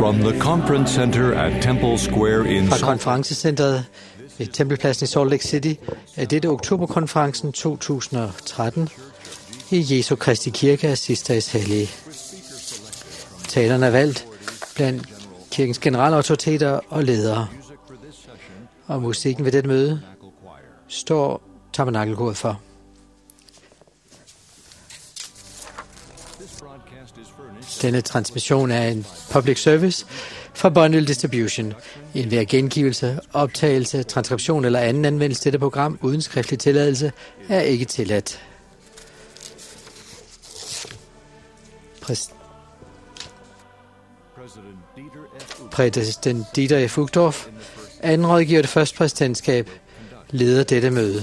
From the conference center at Temple Square in Fra konferencecentret ved Tempelpladsen i Salt Lake City er dette oktoberkonferencen 2013 i Jesu Kristi Kirke af Sisters Hellige. Talerne er valgt blandt kirkens generalautoriteter og ledere. Og musikken ved dette møde står Tabernakelkoret for. Denne transmission er en public service fra Bundle Distribution. Enhver gengivelse, optagelse, transkription eller anden anvendelse til dette program uden skriftlig tilladelse er ikke tilladt. Præsident Dieter F. Uchtdorf, anden rådgiver det første præsidentskab, leder dette møde.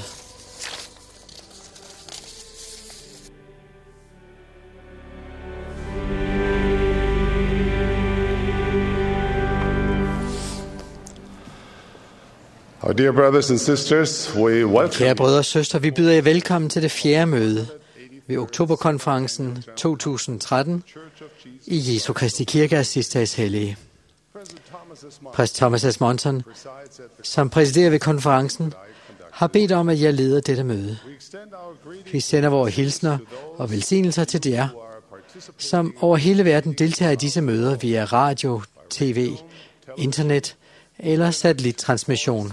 Dear brothers and sisters, we welcome. Kære brødre og søstre, vi byder jer velkommen til det 4. møde ved oktoberkonferencen 2013 i Jesu Kristi Kirke af Sisters Hellige. Præst Thomas S. Monson, som præsiderer ved konferencen, har bedt om, at jeg leder dette møde. Vi sender vores hilsner og velsignelser til jer, som over hele verden deltager i disse møder via radio, tv, internet eller satellittransmission.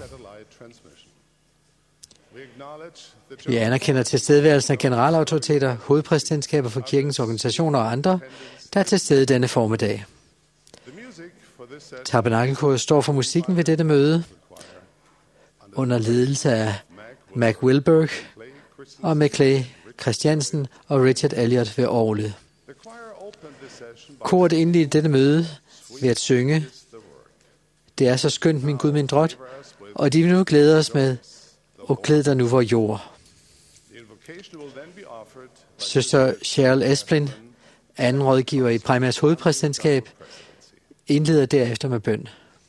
Vi anerkender tilstedeværelsen af generalautoriteter, hovedpræsidentskaber for kirkens organisationer og andre, der er til stede denne formiddag. Tabernakelkoret står for musikken ved dette møde, under ledelse af Mac Wilberg og McClay Christiansen og Richard Elliot ved orglet. Koret indledte dette møde ved at synge "Det er så skønt, min Gud, min drot", og de vil nu glæde os med "Og glæd dig nu vor jord". Søster Cheryl Esplin, anden rådgiver i Primærs hovedpræsidentskab, indleder derefter med bøn.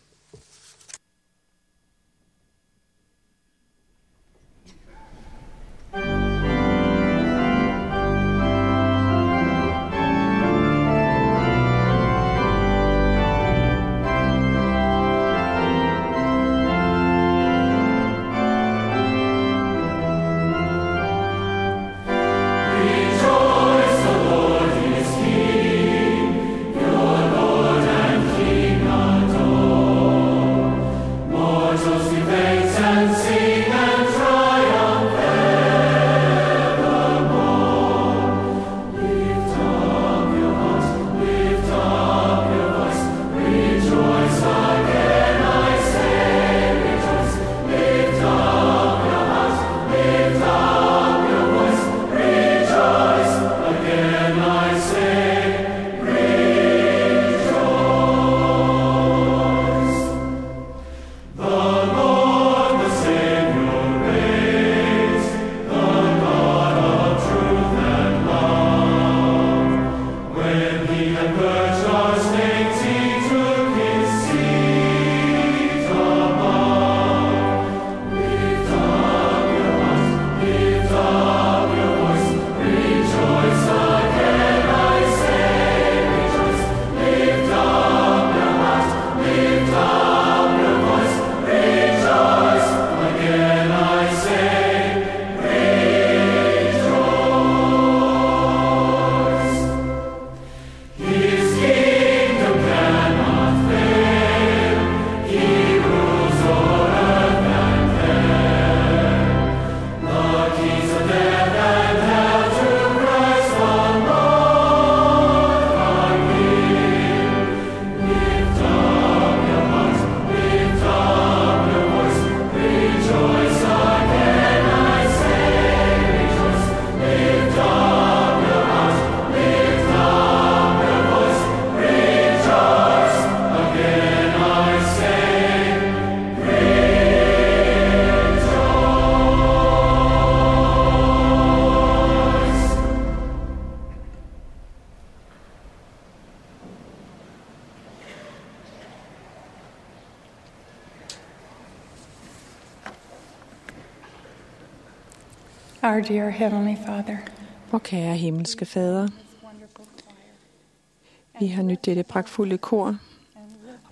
Our dear Heavenly Father, Vor kære himmelske Fader, vi har nydt dette pragtfulde kor,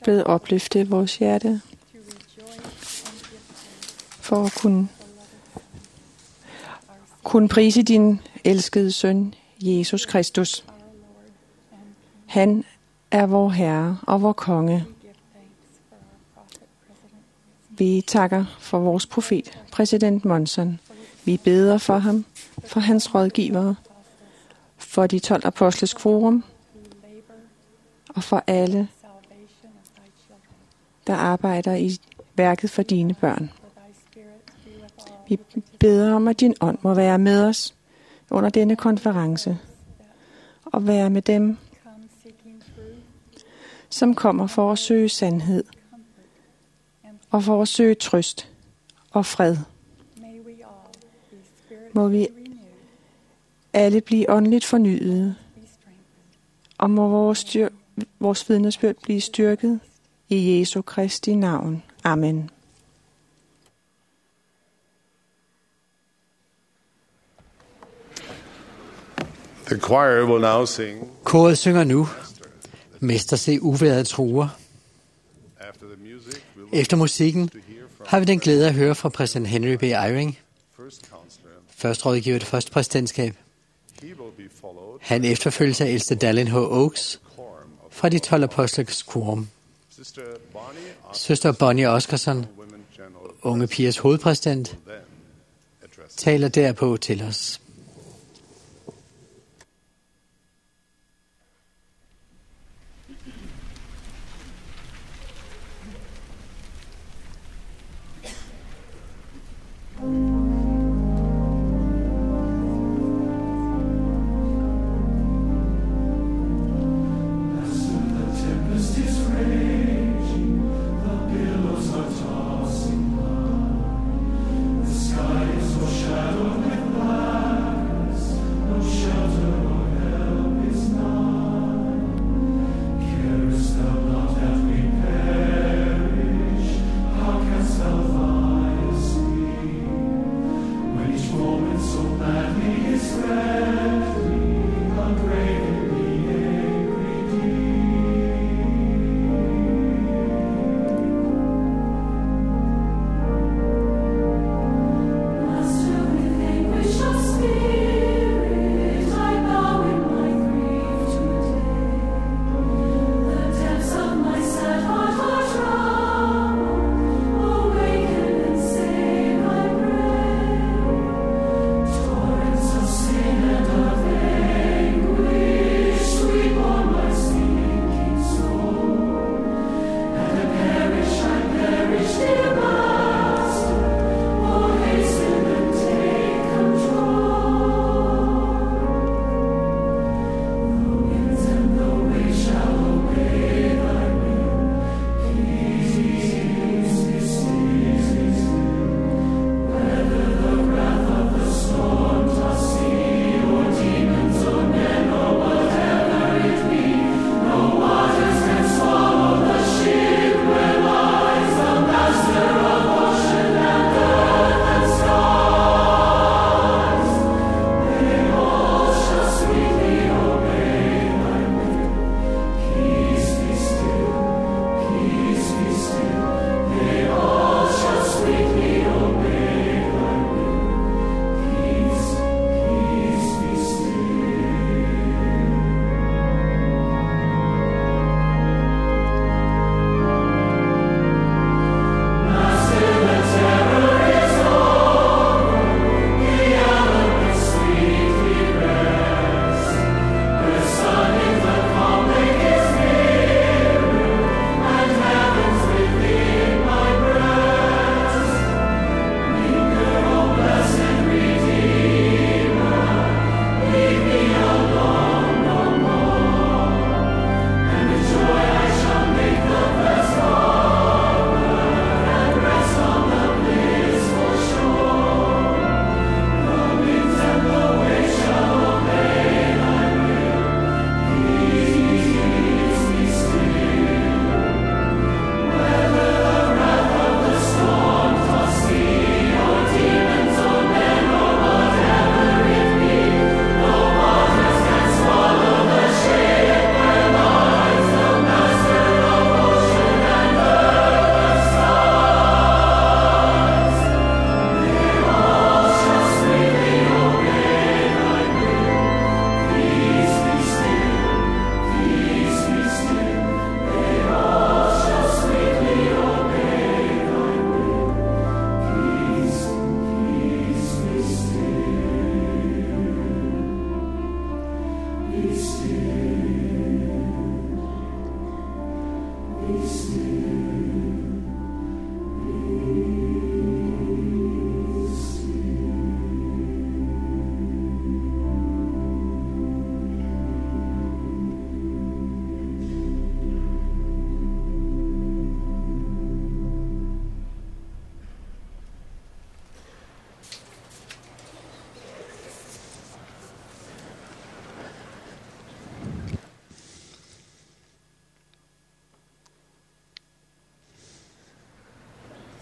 blevet opløftet i vores hjerte for at kunne prise din elskede søn, Jesus Kristus. Han er vor Herre og vor Konge. Vi takker for vores profet, præsident Monson. Vi beder for ham, for hans rådgivere, for de 12 apostles forum og for alle, der arbejder i værket for dine børn. Vi beder om, at din ånd må være med os under denne konference og være med dem, som kommer for at søge sandhed og for at søge trøst og fred. Må vi alle blive åndeligt fornyede, og må vores vidnesbyrd blive styrket i Jesu Kristi navn. Amen. The choir will now sing. Koret synger nu, Mester se uværet truer. Efter musikken har vi den glæde at høre fra præsident Henry B. Eyring, først rådgiver det første præsidentskab. Han efterfølges af ældste Dallin H. Oaks fra de 12 apostles quorum. Søster Bonnie Oscarson, unge pigers hovedpræsident, taler derpå til os. Shadow with light.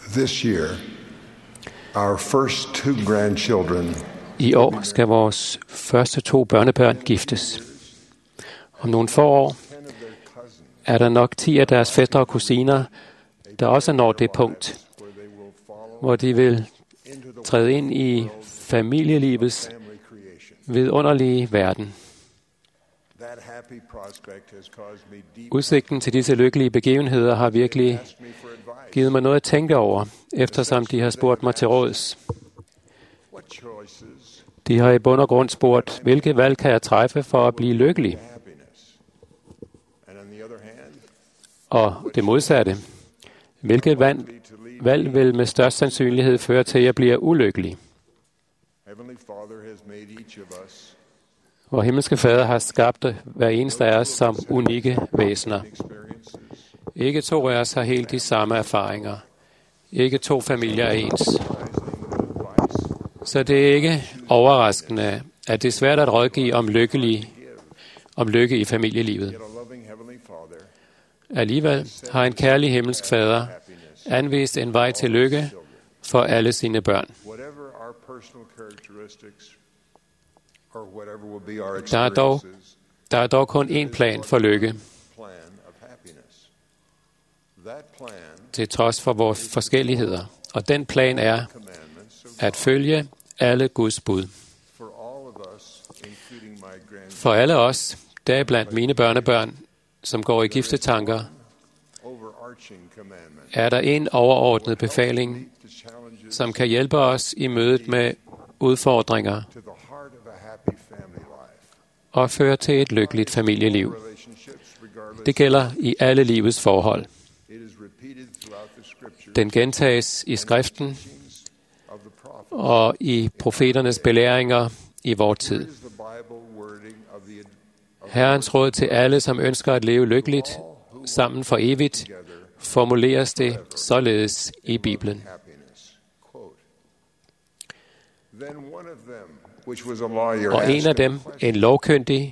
This year, our first 2 grandchildren I år skal vores første 2 børnebørn giftes. Om nogle få år er der nok 10 af deres fætre og kusiner, der også når det punkt, hvor de vil træde ind i familielivets vidunderlige verden. Udsigten til disse lykkelige begivenheder har virkelig givet mig noget at tænke over, eftersom de har spurgt mig til råds. De har i bund og grund spurgt, hvilke valg kan jeg træffe for at blive lykkelig? Og det modsatte. Hvilket valg vil med størst sandsynlighed føre til, at jeg bliver ulykkelig? Vor himmelske Fader har skabt hver eneste af os som unikke væsener. Ikke 2 af os har helt de samme erfaringer. Ikke 2 familier er ens. Så det er ikke overraskende, at det er svært at rådgive om lykke i familielivet. Alligevel har en kærlig himmelsk Fader anvist en vej til lykke for alle sine børn. Der er dog kun én plan for lykke. Til trods for vores forskelligheder. Og den plan er at følge alle Guds bud. For alle os, deriblandt mine børnebørn, som går i giftetanker, er der en overordnet befaling, som kan hjælpe os i mødet med udfordringer og føre til et lykkeligt familieliv. Det gælder i alle livets forhold. Den gentages i skriften og i profeternes belæringer i vor tid. Herrens råd til alle, som ønsker at leve lykkeligt sammen for evigt, formuleres det således i Bibelen. Og en af dem, en lovkyndig,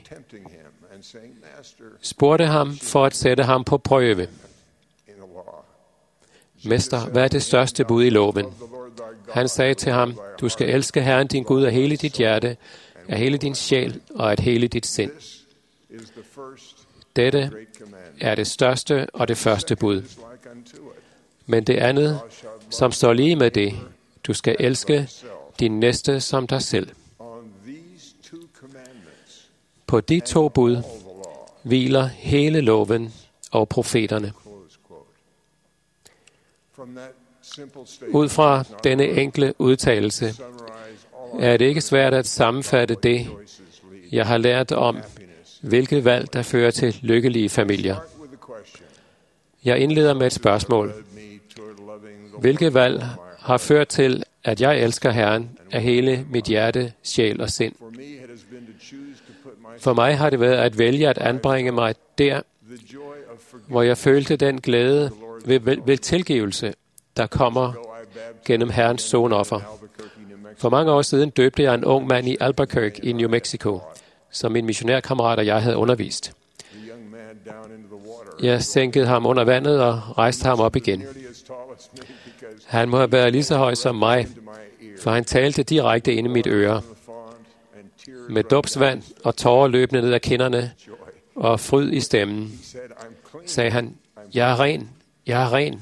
spurgte ham for at sætte ham på prøve. Mester, hvad er det største bud i loven? Han sagde til ham, du skal elske Herren din Gud af hele dit hjerte, af hele din sjæl og af hele dit sind. Dette er det største og det første bud. Men det andet, som står lige med det, du skal elske din næste som dig selv. På de 2 bud hviler hele loven og profeterne. Ud fra denne enkle udtalelse er det ikke svært at sammenfatte det, jeg har lært om, hvilket valg der fører til lykkelige familier. Jeg indleder med et spørgsmål. Hvilket valg har ført til, at jeg elsker Herren af hele mit hjerte, sjæl og sind? For mig har det været at vælge at anbringe mig der, hvor jeg følte den glæde ved tilgivelse, der kommer gennem Herrens sonoffer. For mange år siden døbte jeg en ung mand i Albuquerque i New Mexico, som min missionærkammerat og jeg havde undervist. Jeg sænkede ham under vandet og rejste ham op igen. Han må have været lige så høj som mig, for han talte direkte ind i mit øre. Med dåbsvand og tårer løbende ned ad kinderne og fryd i stemmen, sagde han, jeg er ren, jeg er ren.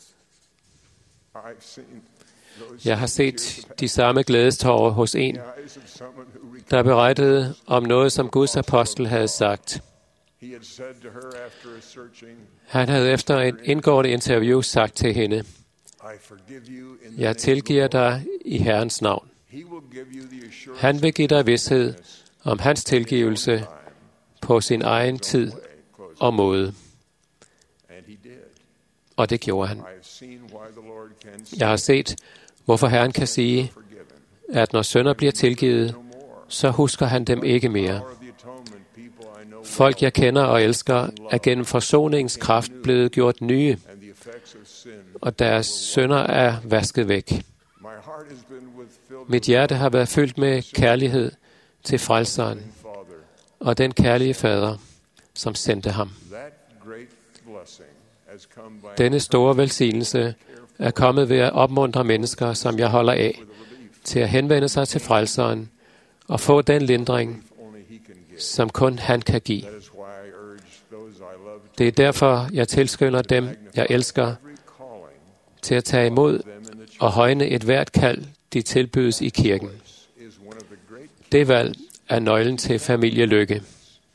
Jeg har set de samme glædestårer hos en, der berettede om noget, som Guds apostel havde sagt. Han havde efter et indgående interview sagt til hende, jeg tilgiver dig i Herrens navn. Han vil give dig vished om hans tilgivelse på sin egen tid og måde. Og det gjorde han. Jeg har set, hvorfor Herren kan sige, at når synder bliver tilgivet, så husker han dem ikke mere. Folk, jeg kender og elsker, er gennem forsoningens kraft blevet gjort nye, og deres synder er vasket væk. Mit hjerte har været fyldt med kærlighed til frelseren og den kærlige fader, som sendte ham. Denne store velsignelse er kommet ved at opmuntre mennesker, som jeg holder af, til at henvende sig til Frelseren og få den lindring, som kun han kan give. Det er derfor, jeg tilskynder dem, jeg elsker, til at tage imod og højne et hvert kald, de tilbydes i kirken. Det valg er nøglen til familielykke.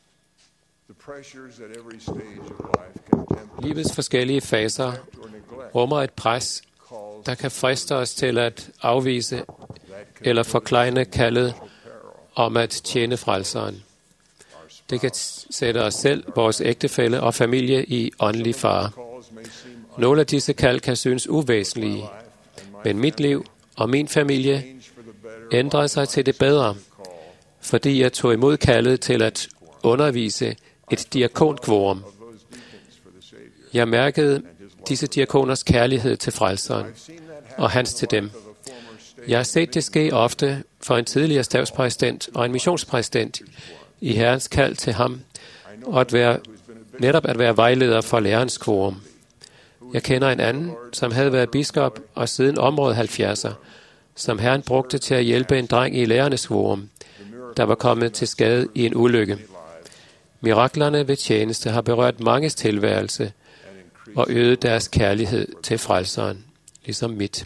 Livets forskellige faser rummer et pres, der kan friste os til at afvise eller forklejne kaldet om at tjene Frelseren. Det kan sætte os selv, vores ægtefælle og familie i åndelig fare. Nogle af disse kald kan synes uvæsentlige, men mit liv og min familie ændrede sig til det bedre, fordi jeg tog imod kaldet til at undervise et diakonkvorum. Jeg mærkede disse diakoners kærlighed til Frelseren og hans til dem. Jeg har set det ske ofte for en tidligere stabspræsident og en missionspræsident i Herrens kald til ham, og at være vejleder for lærerens kvorum. Jeg kender en anden, som havde været biskop og siden området 70'er, som Herren brugte til at hjælpe en dreng i lærernes kvorum, der var kommet til skade i en ulykke. Miraklerne ved tjeneste har berørt manges tilværelse og øget deres kærlighed til Frelseren, ligesom mit.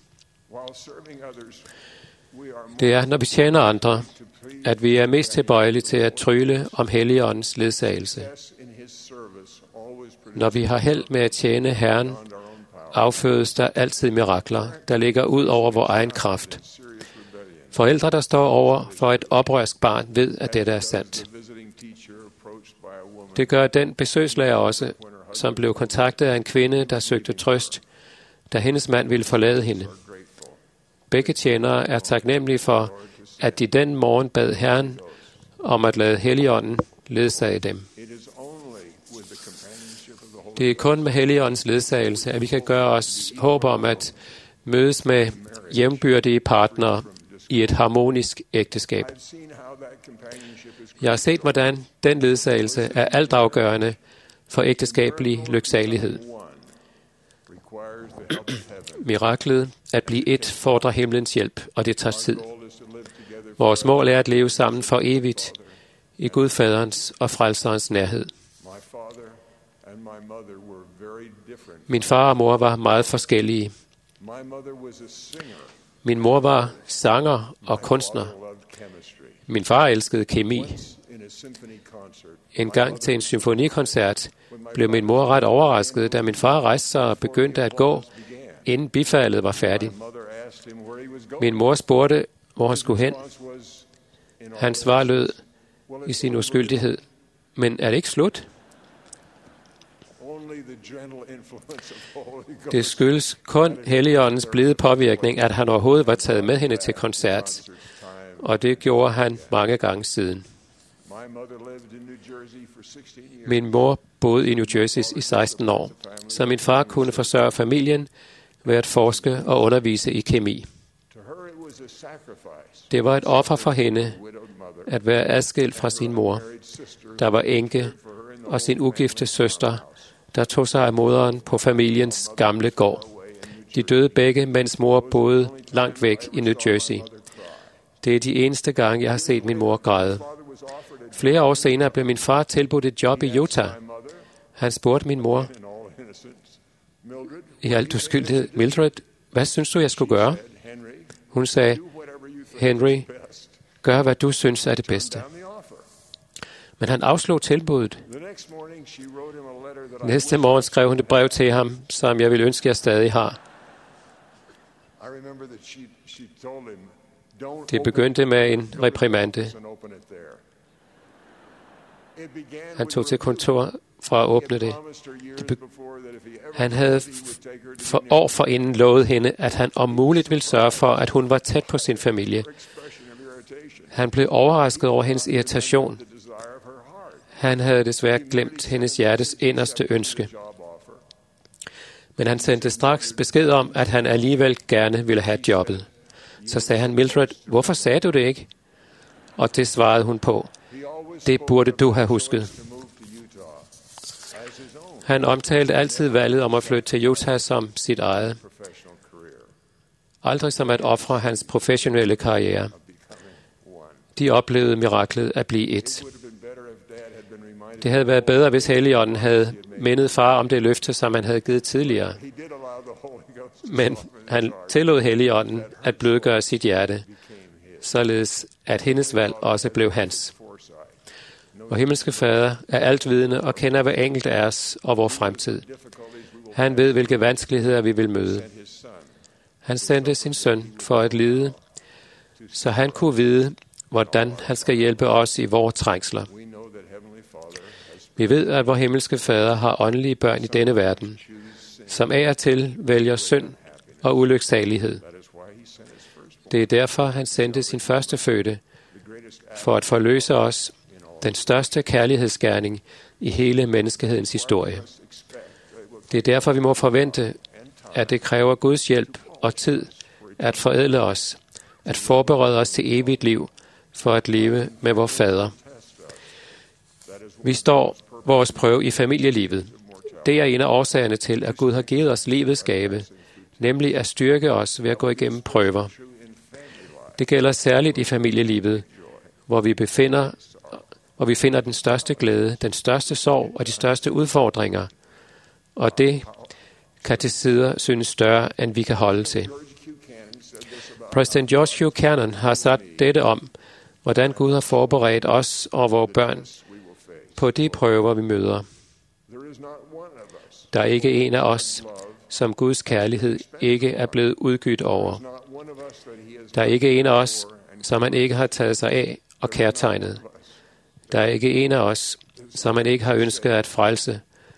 Det er, når vi tjener andre, at vi er mest tilbøjelige til at trygle om Helligåndens ledsagelse. Når vi har held med at tjene Herren, affødes der altid mirakler, der ligger ud over vor egen kraft. Forældre, der står over for et oprørsk barn, ved, at dette er sandt. Det gør den besøgslærer også, som blev kontaktet af en kvinde, der søgte trøst, da hendes mand ville forlade hende. Begge tjenere er taknemmelige for, at de den morgen bad Herren om at lade Helligånden ledsage dem. Det er kun med Helligåndens ledsagelse, at vi kan gøre os håb om at mødes med jævnbyrdige partnere i et harmonisk ægteskab. Jeg har set, hvordan den ledsagelse er altafgørende for ægteskabelig lyksalighed. Miraklet at blive et fordrer himlens hjælp, og det tager tid. Vores mål er at leve sammen for evigt i Gud Faderens og Frelserens nærhed. Min far og mor var meget forskellige. Min mor var sanger og kunstner. Min far elskede kemi. En gang til en symfonikoncert blev min mor ret overrasket, da min far rejste sig og begyndte at gå, inden bifaldet var færdigt. Min mor spurgte, hvor han skulle hen. Hans svar lød i sin uskyldighed: men er det ikke slut? Det skyldes kun Helligåndens blide påvirkning, at han overhovedet var taget med hende til koncert, og det gjorde han mange gange siden. Min mor boede i New Jersey i 16 år, så min far kunne forsørge familien ved at forske og undervise i kemi. Det var et offer for hende at være adskilt fra sin mor, der var enke, og sin ugifte søster, der tog sig af moderen på familiens gamle gård. De døde begge, mens mor boede langt væk i New Jersey. Det er de eneste gange, jeg har set min mor græde. Flere år senere blev min far tilbudt et job i Utah. Han spurgte min mor i alt uskyldighed: Mildred, hvad synes du, jeg skulle gøre? Hun sagde: Henry, gør hvad du synes er det bedste. Men han afslog tilbuddet. Næste morgen skrev hun et brev til ham, som jeg ville ønske, jeg stadig har. Det begyndte med en reprimande. Han tog til kontor for at åbne det. Han havde for år forinden lovet hende, at han om muligt ville sørge for, at hun var tæt på sin familie. Han blev overrasket over hendes irritation. Han havde desværre glemt hendes hjertes inderste ønske. Men han sendte straks besked om, at han alligevel gerne ville have jobbet. Så sagde han: Mildred, hvorfor sagde du det ikke? Og det svarede hun på: det burde du have husket. Han omtalte altid valget om at flytte til Utah som sit eget. aldrig som at ofre hans professionelle karriere. De oplevede miraklet at blive et. Det havde været bedre, hvis Helligånden havde mindet far om det løfte, som han havde givet tidligere. Men han tillod Helligånden at blødgøre sit hjerte, således at hendes valg også blev hans. Vor himmelske Fader er altvidende og kender hver enkelt af os og vor fremtid. Han ved, hvilke vanskeligheder vi vil møde. Han sendte sin søn for at lide, så han kunne vide, hvordan han skal hjælpe os i vores trængsler. Vi ved, at vor himmelske Fader har åndelige børn i denne verden, som af og til vælger synd og ulyksalighed. Det er derfor, han sendte sin førstefødte for at forløse os, den største kærlighedsgerning i hele menneskehedens historie. Det er derfor, vi må forvente, at det kræver Guds hjælp og tid at forædle os, at forberede os til evigt liv for at leve med vor Fader. Vi står vores prøve i familielivet. Det er en af årsagerne til, at Gud har givet os livets gave, nemlig at styrke os ved at gå igennem prøver. Det gælder særligt i familielivet, hvor vi finder den største glæde, den største sorg og de største udfordringer. Og det kan til sider synes større, end vi kan holde til. Præsident George Hugh Cannon har sagt dette om, hvordan Gud har forberedt os og vores børn på de prøver, vi møder. Der er ikke en af os, som Guds kærlighed ikke er blevet udgydt over. Der er ikke en af os, som han ikke har taget sig af og kærtegnet. Der er ikke en af os, som han ikke har ønsket at frelse,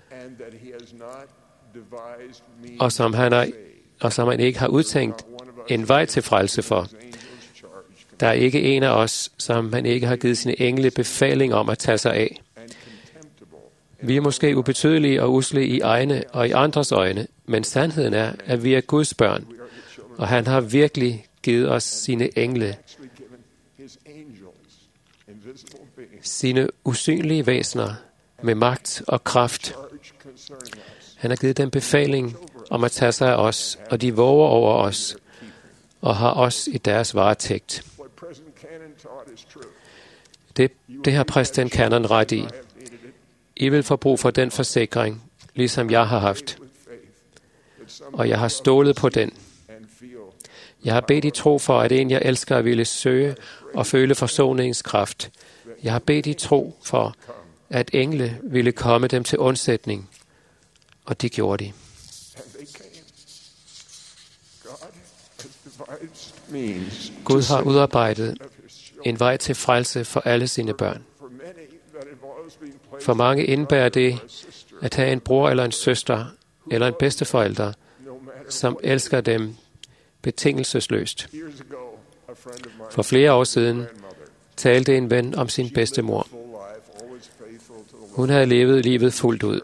og som han ikke har udtænkt en vej til frelse for. Der er ikke en af os, som han ikke har givet sine engle befaling om at tage sig af. Vi er måske ubetydelige og usle i egne og i andres øjne, men sandheden er, at vi er Guds børn, og han har virkelig givet os sine engle, sine usynlige væsener med magt og kraft. Han har givet dem befaling om at tage sig af os, og de våger over os, og har os i deres varetægt. Det har præsident Cannon ret i. I vil få brug for den forsikring, ligesom jeg har haft. Og jeg har stolet på den. Jeg har bedt i tro for, at en, jeg elsker, ville søge og føle forsoningens kraft. Jeg har bedt i tro for, at engle ville komme dem til undsætning. Og det gjorde de. Gud har udarbejdet en vej til frelse for alle sine børn. For mange indebærer det at have en bror eller en søster eller en bedsteforælder, som elsker dem betingelsesløst. For flere år siden talte en ven om sin bedstemor. Hun havde levet livet fuldt ud.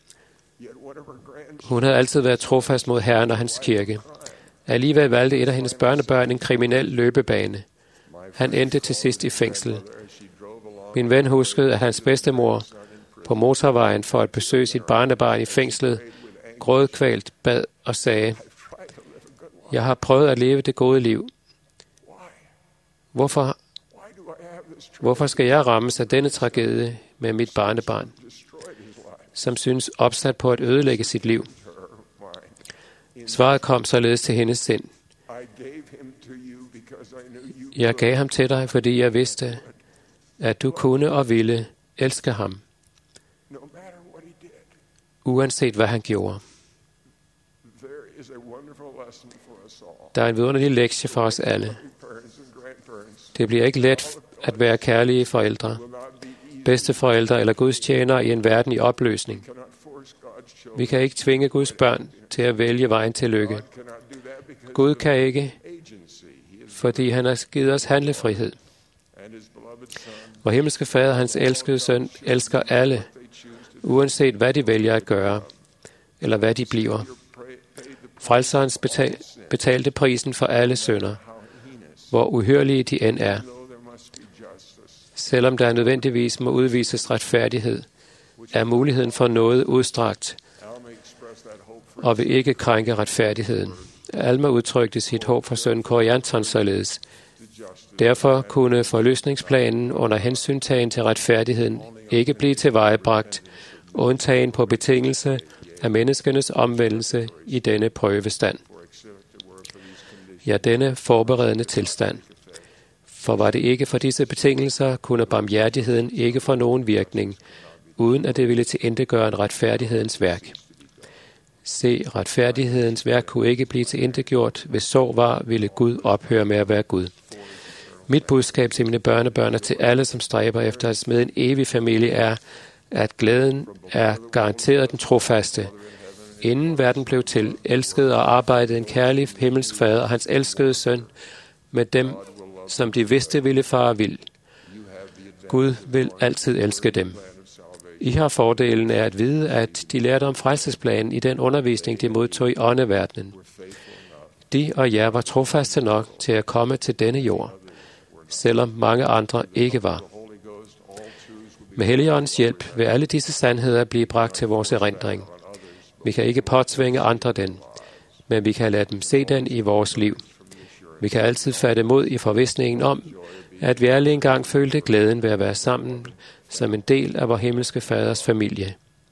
Hun havde altid været trofast mod Herren og hans kirke. Alligevel valgte et af hendes børnebørn en kriminel løbebane. Han endte til sidst i fængsel. Min ven huskede, at hans bedstemor på motorvejen for at besøge sit barnebarn i fængslet grådkvalt bad og sagde: "Jeg har prøvet at leve det gode liv. Hvorfor skal jeg rammes af denne tragedie med mit barnebarn, som synes opsat på at ødelægge sit liv?" Svaret kom således til hendes sind: "Jeg gav ham til dig, fordi jeg vidste, at du kunne og ville elske ham, uanset hvad han gjorde." Der er en vidunderlig lektie for os alle. Det bliver ikke let at være kærlige forældre, bedsteforældre eller Guds tjenere i en verden i opløsning. Vi kan ikke tvinge Guds børn til at vælge vejen til lykke. Gud kan ikke, fordi han har givet os handlefrihed. Vor himmelske Fader, hans elskede søn, elsker alle, uanset hvad de vælger at gøre, eller hvad de bliver. Frelseren betalte prisen for alle synder, hvor uhyrlige de end er. Selvom der nødvendigvis må udvises retfærdighed, er muligheden for noget udstrakt, og vil ikke krænke retfærdigheden. Alma udtrykte sit håb for sønnen Korianton således. Derfor kunne forløsningsplanen under hensyntagen til retfærdigheden ikke blive tilvejebragt, undtagen på betingelse af menneskenes omvendelse i denne prøvestand. Ja, denne forberedende tilstand. For var det ikke for disse betingelser, kunne barmhjertigheden ikke få nogen virkning, uden at det ville tilintetgøre en retfærdighedens værk. Se, retfærdighedens værk kunne ikke blive tilintetgjort, hvis så var, ville Gud ophøre med at være Gud. Mit budskab til mine børnebørn og til alle, som stræber efter at smide en evig familie, er, at glæden er garanteret den trofaste. Inden verden blev til, elskede og arbejdede en kærlig himmelsk fader og hans elskede søn med dem, som de vidste ville fare vild. Gud vil altid elske dem. I har fordelen af at vide, at de lærte om frelsesplanen i den undervisning, de modtog i åndeverdenen. De og jer var trofaste nok til at komme til denne jord, selvom mange andre ikke var. Med Helligåndens hjælp vil alle disse sandheder blive bragt til vores erindring. Vi kan ikke påtvinge andre den, men vi kan lade dem se den i vores liv. Vi kan altid fatte mod i forvisningen om, at vi alle engang følte glæden ved at være sammen som en del af vor himmelske faders familie.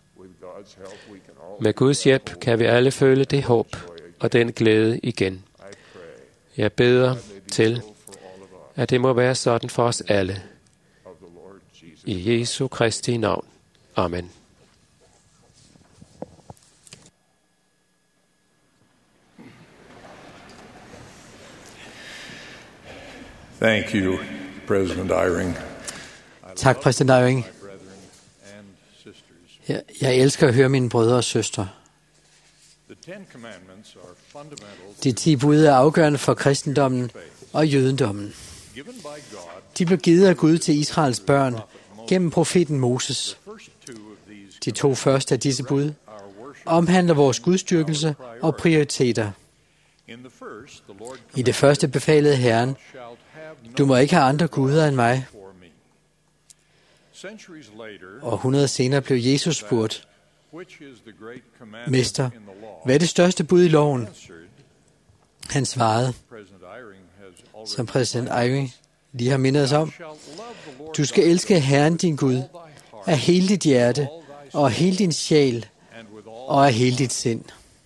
Med Guds hjælp kan vi alle føle det håb og den glæde igen. Jeg beder til, at det må være sådan for os alle. I Jesu Kristi navn. Amen. Thank you, President Eyring. Tak, præsident Eyring. Jeg elsker at høre mine brødre og søstre. De 10 bud er afgørende for kristendommen og jødendommen. De blev givet af Gud til Israels børn gennem profeten Moses. De 2 første af disse bud omhandler vores gudstyrkelse og prioriteter. I det første befalede Herren, du må ikke have andre guder end mig. Og 100 senere blev Jesus spurgt, Mester, hvad er det største bud i loven? Han svarede, som præsident Eyring lige har mindet os om, du skal elske Herren din Gud af hele dit hjerte og af hele din sjæl og af hele dit sind.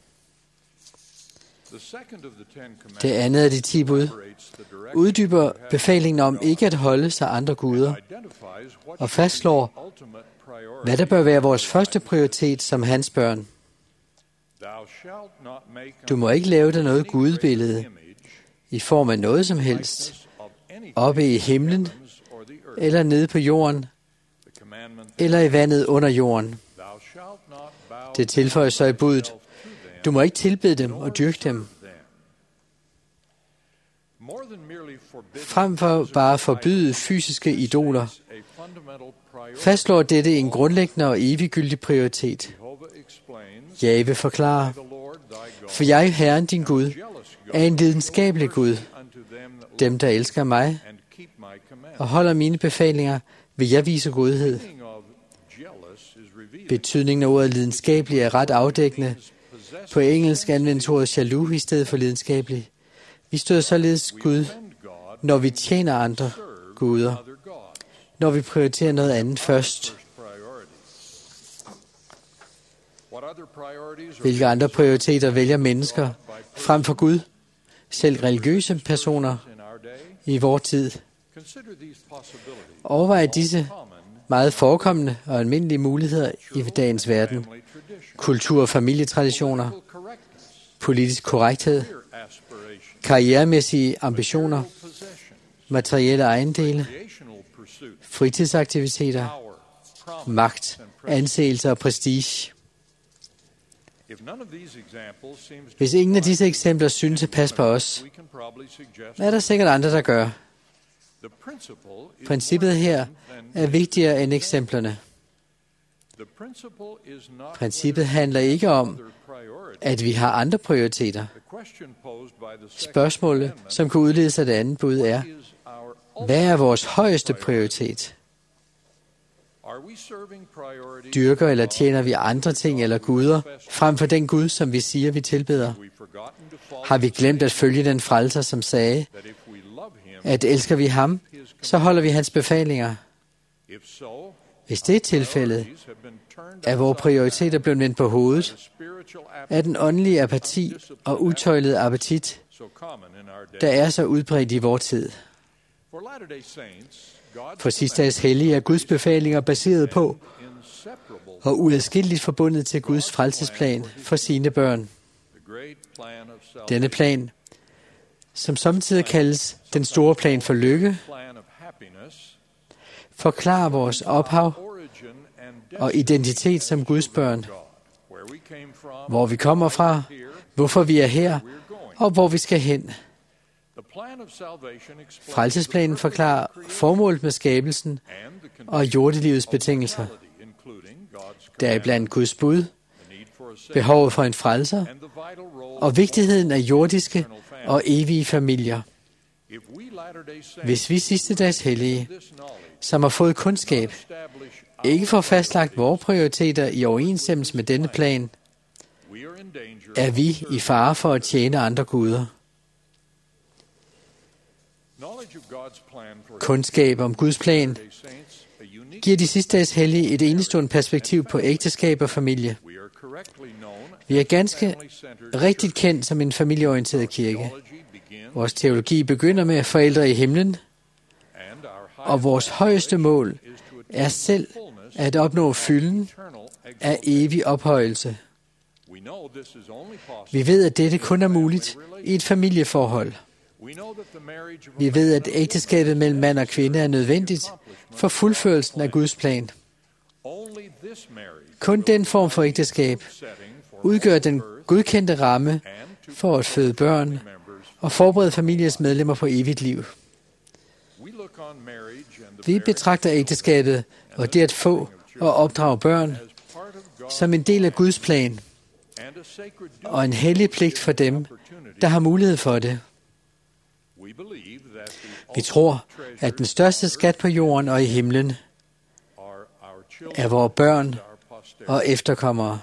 Det andet af de 10 bud uddyber befalingen om ikke at holde sig andre guder og fastslår, hvad der bør være vores første prioritet som hans børn. Du må ikke lave dig noget gudebillede i form af noget som helst, oppe i himlen, eller nede på jorden, eller i vandet under jorden. Det tilføjes så i budet, du må ikke tilbede dem og dyrke dem. Frem for bare at forbyde fysiske idoler, fastslår dette en grundlæggende og eviggyldig prioritet. Jahve forklarer, for jeg, Herren din Gud, er en lidenskabelig Gud. Dem, der elsker mig og holder mine befalinger, vil jeg vise godhed. Betydningen af ordet lidenskabelig er ret afdækkende. På engelsk anvendes ordet jaloux i stedet for lidenskabelig. Vi støder således Gud, når vi tjener andre guder, når vi prioriterer noget andet først. Hvilke andre prioriteter vælger mennesker frem for Gud, selv religiøse personer i vores tid? Overvej disse meget forekommende og almindelige muligheder i dagens verden. Kultur- og familietraditioner, politisk korrekthed, karrieremæssige ambitioner, materielle ejendele, fritidsaktiviteter, magt, anseelse og prestige. Hvis ingen af disse eksempler synes at passe på os, er der sikkert andre, der gør. Princippet her er vigtigere end eksemplerne. Princippet handler ikke om, at vi har andre prioriteter. Spørgsmålet, som kan udledes af det andet bud, er, hvad er vores højeste prioritet? Dyrker eller tjener vi andre ting eller guder, frem for den Gud, som vi siger, vi tilbeder? Har vi glemt at følge den frelser, som sagde, at elsker vi ham, så holder vi hans befalinger? Hvis det er tilfældet, er vores prioriteter blevet vendt på hovedet, er den åndelige apati og utøjlede appetit, der er så udbredt i vores tid. For sidstedags hellige er Guds befalinger baseret på og uadskilleligt forbundet til Guds frelsesplan for sine børn. Denne plan, som samtidig kaldes den store plan for lykke, forklarer vores ophav og identitet som Guds børn, hvor vi kommer fra, hvorfor vi er her, og hvor vi skal hen. Frelsesplanen forklarer formålet med skabelsen og jordelivets betingelser, deriblandt Guds bud, behovet for en frelser og vigtigheden af jordiske og evige familier. Hvis vi sidstedags hellige, som har fået kundskab, ikke får fastlagt vores prioriteter i overensstemmelse med denne plan, er vi i fare for at tjene andre guder. Kundskab om Guds plan giver de sidstedags hellige et enestående perspektiv på ægteskab og familie. Vi er ganske rigtigt kendt som en familieorienteret kirke. Vores teologi begynder med forældre i himlen, og vores højeste mål er selv at opnå fylden af evig ophøjelse. Vi ved, at dette kun er muligt i et familieforhold. Vi ved, at ægteskabet mellem mand og kvinde er nødvendigt for fuldførelsen af Guds plan. Kun den form for ægteskab udgør den godkendte ramme for at føde børn og forberede familiens medlemmer på evigt liv. Vi betragter ægteskabet og det at få og opdrage børn som en del af Guds plan og en hellig pligt for dem, der har mulighed for det. Vi tror, at den største skat på jorden og i himlen er vores børn og efterkommere.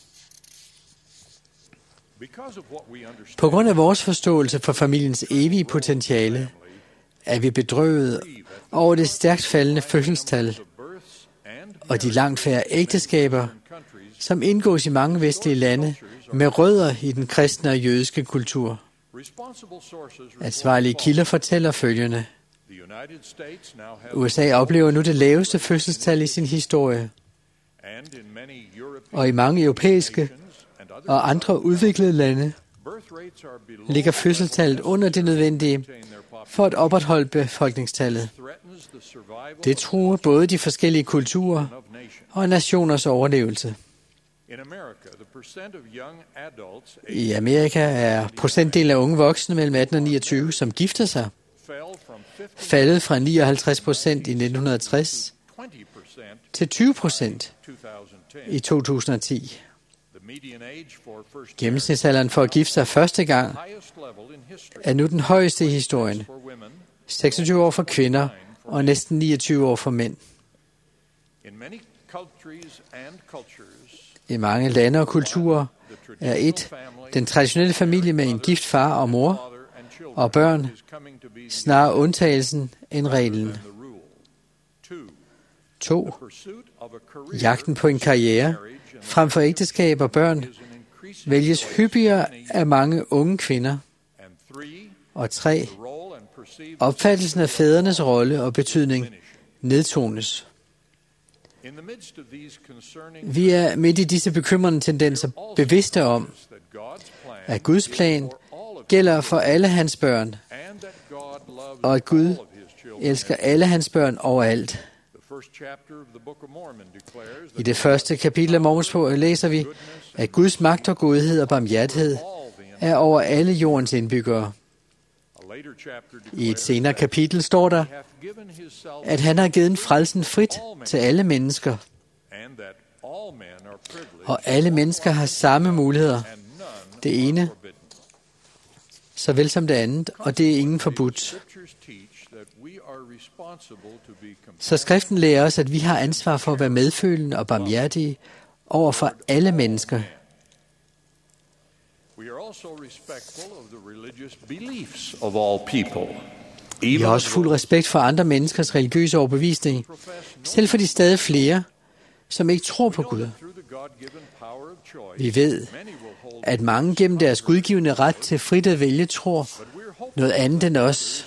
På grund af vores forståelse for familiens evige potentiale, er vi bedrøvet over det stærkt faldende fødselstal og de langt færre ægteskaber, som indgås i mange vestlige lande med rødder i den kristne og jødiske kultur. Ansvarlige kilder fortæller følgende. USA oplever nu det laveste fødselstal i sin historie, og i mange europæiske og andre udviklede lande ligger fødselstallet under det nødvendige for at opretholde befolkningstallet. Det truer både de forskellige kulturer og nationers overlevelse. I Amerika er procentdelen af unge voksne mellem 18 og 29, som gifter sig, faldet fra 59% i 1960 til 20% i 2010. Gennemsnitsalderen for at gifte sig første gang er nu den højeste i historien. 26 år for kvinder og næsten 29 år for mænd. I mange lande og kulturer er den traditionelle familie med en gift far og mor og børn snarere undtagelsen end reglen. 2. Jagten på en karriere frem for ægteskab og børn vælges hyppigere af mange unge kvinder. Og 3. Opfattelsen af fædrenes rolle og betydning nedtones. Vi er midt i disse bekymrende tendenser bevidste om, at Guds plan gælder for alle hans børn, og at Gud elsker alle hans børn overalt. I det første kapitel af Mormons bog læser vi, at Guds magt og godhed og barmhjertighed er over alle jordens indbyggere. I et senere kapitel står der, at han har givet frelsen frit til alle mennesker, og alle mennesker har samme muligheder. Det ene såvel som det andet, og det er ingen forbudt. Så skriften lærer os, at vi har ansvar for at være medfølende og barmhjertige over for alle mennesker. Vi har også fuld respekt for andre menneskers religiøse overbevisning, selv for de stadig flere, som ikke tror på Gud. Vi ved, at mange gennem deres gudgivende ret til frit at vælge tror noget andet end os.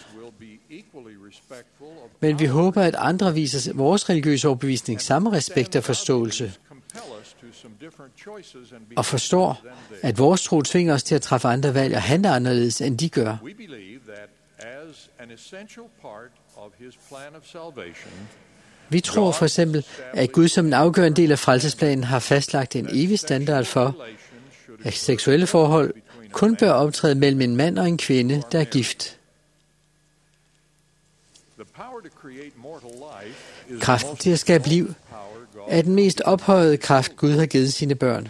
Men vi håber, at andre viser vores religiøse overbevisning samme respekt og forståelse, og forstår, at vores tro tvinger os til at træffe andre valg og handle anderledes, end de gør. Vi tror for eksempel, at Gud som en afgørende del af frelsesplanen har fastlagt en evig standard for, at seksuelle forhold kun bør optræde mellem en mand og en kvinde, der er gift. Kraften til at skabe liv er den mest ophøjede kraft, Gud har givet sine børn.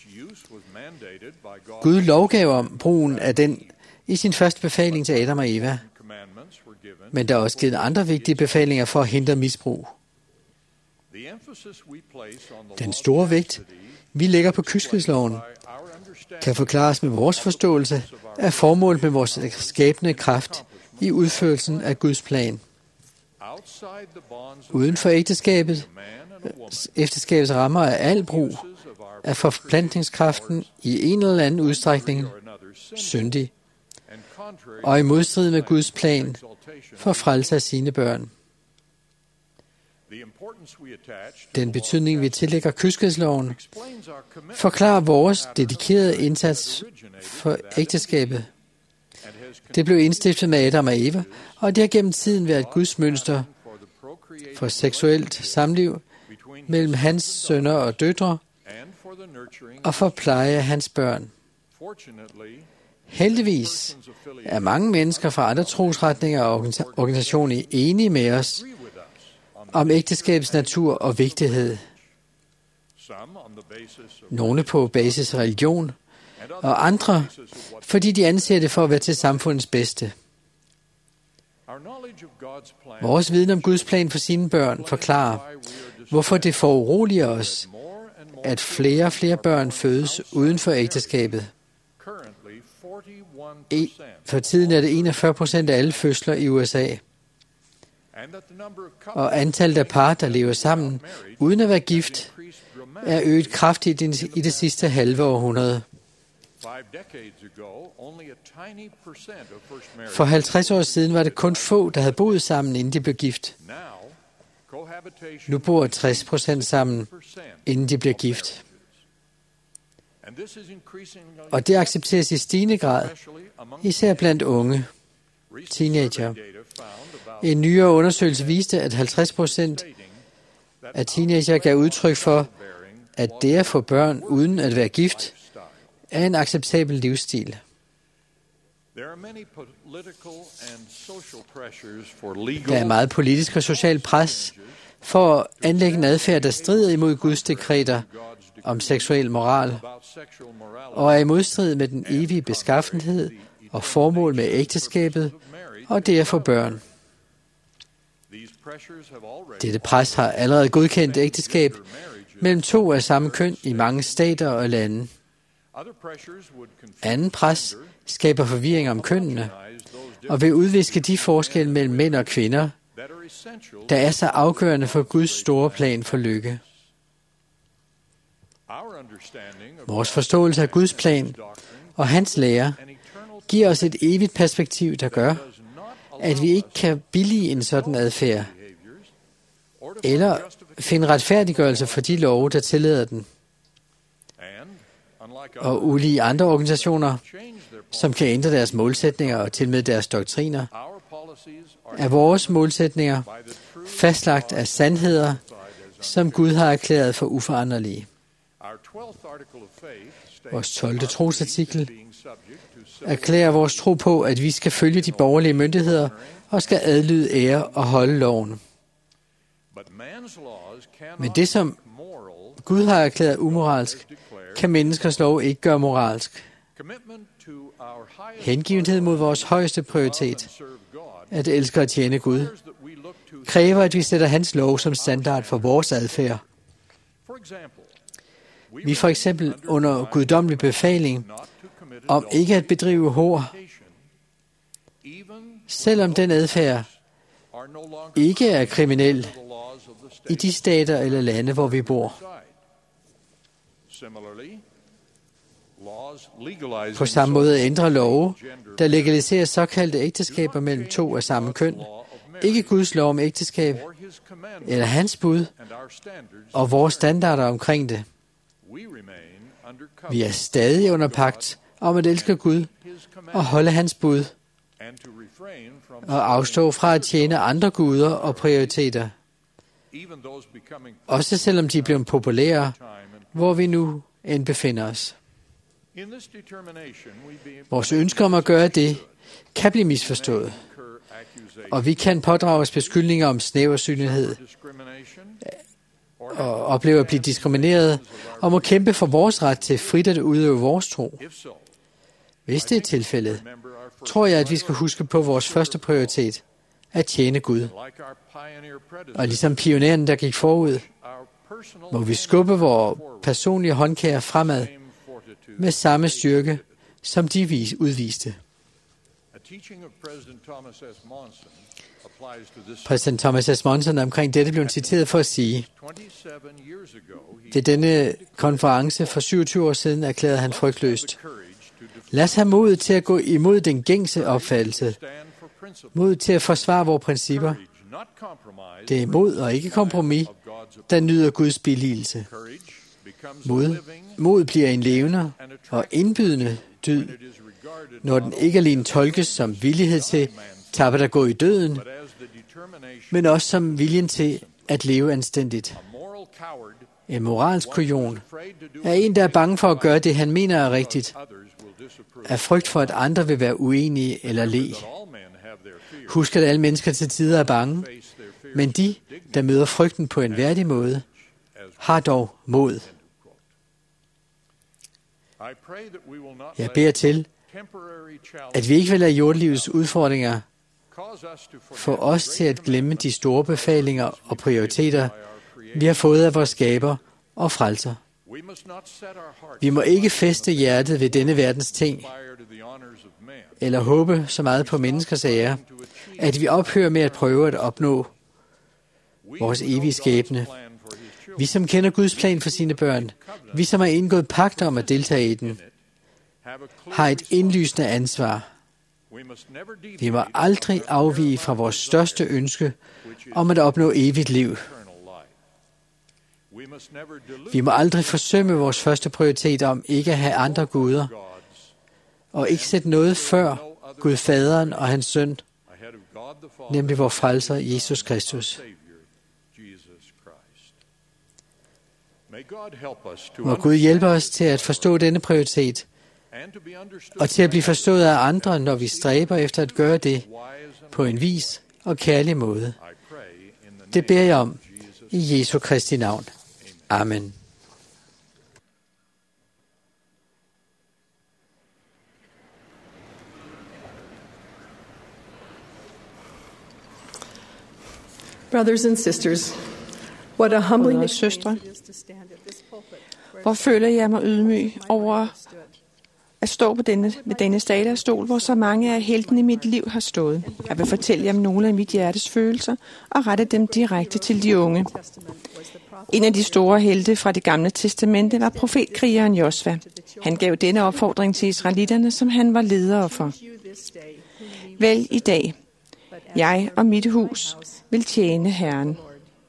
Gud lovgav om brugen af den i sin første befaling til Adam og Eva, men der er også givet andre vigtige befalinger for at hindre misbrug. Den store vægt, vi lægger på kyskhedsloven, kan forklares med vores forståelse af formålet med vores skabende kraft i udførelsen af Guds plan. Uden for ægteskabets rammer er al brug af forplantningskraften i en eller anden udstrækning syndig og i modstrid med Guds plan for frelse af sine børn. Den betydning, vi tillægger kyskhedsloven, forklarer vores dedikerede indsats for ægteskabet. Det blev indstiftet med Adam og Eva, og det har gennem tiden været Guds mønster for seksuelt samliv mellem hans sønner og døtre, og for pleje af hans børn. Heldigvis er mange mennesker fra andre trosretninger og organisationer enige med os om ægteskabets natur og vigtighed. Nogle på basis af religion, og andre, fordi de anser det for at være til samfundets bedste. Vores viden om Guds plan for sine børn forklarer, hvorfor det foruroliger os, at flere og flere børn fødes uden for ægteskabet. For tiden er det 41% af alle fødsler i USA. Og antallet af par, der lever sammen uden at være gift, er øget kraftigt i det sidste halve århundrede. For 50 år siden var det kun få, der havde boet sammen, inden de blev gift. Nu bor 60% sammen, inden de bliver gift. Og det accepteres i stigende grad, især blandt unge teenager. En nyere undersøgelse viste, at 50% af teenager gav udtryk for, at det at få børn uden at være gift, er en acceptabel livsstil. Der er meget politisk og social pres for at anlægge en adfærd, der strider imod Guds dekreter om seksuel moral, og er i modstrid med den evige beskaffenhed og formål med ægteskabet, og det at få børn. Dette pres har allerede godkendt ægteskab mellem to af samme køn i mange stater og lande. Anden pres skaber forvirring om kønnene, og vil udviske de forskelle mellem mænd og kvinder, der er så afgørende for Guds store plan for lykke. Vores forståelse af Guds plan og hans lære giver os et evigt perspektiv, der gør, at vi ikke kan billige en sådan adfærd, eller finde retfærdiggørelse for de love, der tillader den. Og ulige andre organisationer, som kan ændre deres målsætninger og tilmed deres doktriner, er vores målsætninger fastlagt af sandheder, som Gud har erklæret for uforanderlige. Vores 12. trosartikel erklærer vores tro på, at vi skal følge de borgerlige myndigheder og skal adlyde ære og holde loven. Men det, som Gud har erklæret umoralsk, kan menneskers lov ikke gøre moralsk. Hengivenhed mod vores højeste prioritet, at elske og tjene Gud, kræver, at vi sætter hans lov som standard for vores adfærd. Vi er for eksempel under guddommelig befaling om ikke at bedrive hor, selvom den adfærd ikke er kriminel i de stater eller lande, hvor vi bor. På samme måde ændrer love, der legaliserer såkaldte ægteskaber mellem to af samme køn, ikke Guds lov om ægteskab, eller hans bud og vores standarder omkring det. Vi er stadig under pagt om at elske Gud og holde hans bud, og afstå fra at tjene andre guder og prioriteter, også selvom de er blevet populære, hvor vi nu end befinder os. Vores ønske om at gøre det kan blive misforstået, og vi kan pådrage os beskyldninger om snæversynlighed og opleve at blive diskrimineret, og må kæmpe for vores ret til frit at udøve vores tro. Hvis det er tilfældet, tror jeg, at vi skal huske på vores første prioritet, at tjene Gud. Og ligesom pioneren, der gik forud, må vi skubbe vores personlige håndkær fremad med samme styrke, som de udviste. Præsident Thomas S. Monson omkring dette blev citeret for at sige, ved denne konference for 27 år siden erklærede han frygtløst: lad os have mod til at gå imod den gængse opfattelse, mod til at forsvare vores principper. Det er mod og ikke kompromis, der nyder Guds billigelse. Mod bliver en levende og indbydende dyd, når den ikke alene tolkes som villighed til tappet at gå i døden, men også som viljen til at leve anstændigt. En moralsk kujon er en, der er bange for at gøre det, han mener er rigtigt, af frygt for, at andre vil være uenige eller le. Husk, at alle mennesker til tider er bange, men de, der møder frygten på en værdig måde, har dog mod. Jeg beder til, at vi ikke vil lade jordlivets udfordringer få os til at glemme de store befalinger og prioriteter, vi har fået af vores skaber og frelser. Vi må ikke fæste hjertet ved denne verdens ting, eller håbe så meget på menneskers ære, at vi ophører med at prøve at opnå vores evige skæbne. Vi, som kender Guds plan for sine børn, vi, som har indgået pagt om at deltage i den, har et indlysende ansvar. Vi må aldrig afvige fra vores største ønske om at opnå evigt liv. Vi må aldrig forsømme vores første prioritet om ikke at have andre guder, og ikke sætte noget før Gud Faderen og hans søn, nemlig vor frelser Jesus Kristus. Må Gud hjælpe os til at forstå denne prioritet, og til at blive forstået af andre, når vi stræber efter at gøre det på en vis og kærlig måde. Det beder jeg om i Jesu Kristi navn. Amen. Brothers and sisters, what a humbling søstre, hvor føler jeg mig ydmyg over at stå på denne talerstol, hvor så mange af heltene i mit liv har stået. Jeg vil fortælle jer om nogle af mit hjertes følelser og rette dem direkte til de unge. En af de store helte fra det gamle testamente var profetkrigeren Josva. Han gav denne opfordring til israelitterne, som han var leder for. Vælg i dag. Jeg og mit hus vil tjene Herren.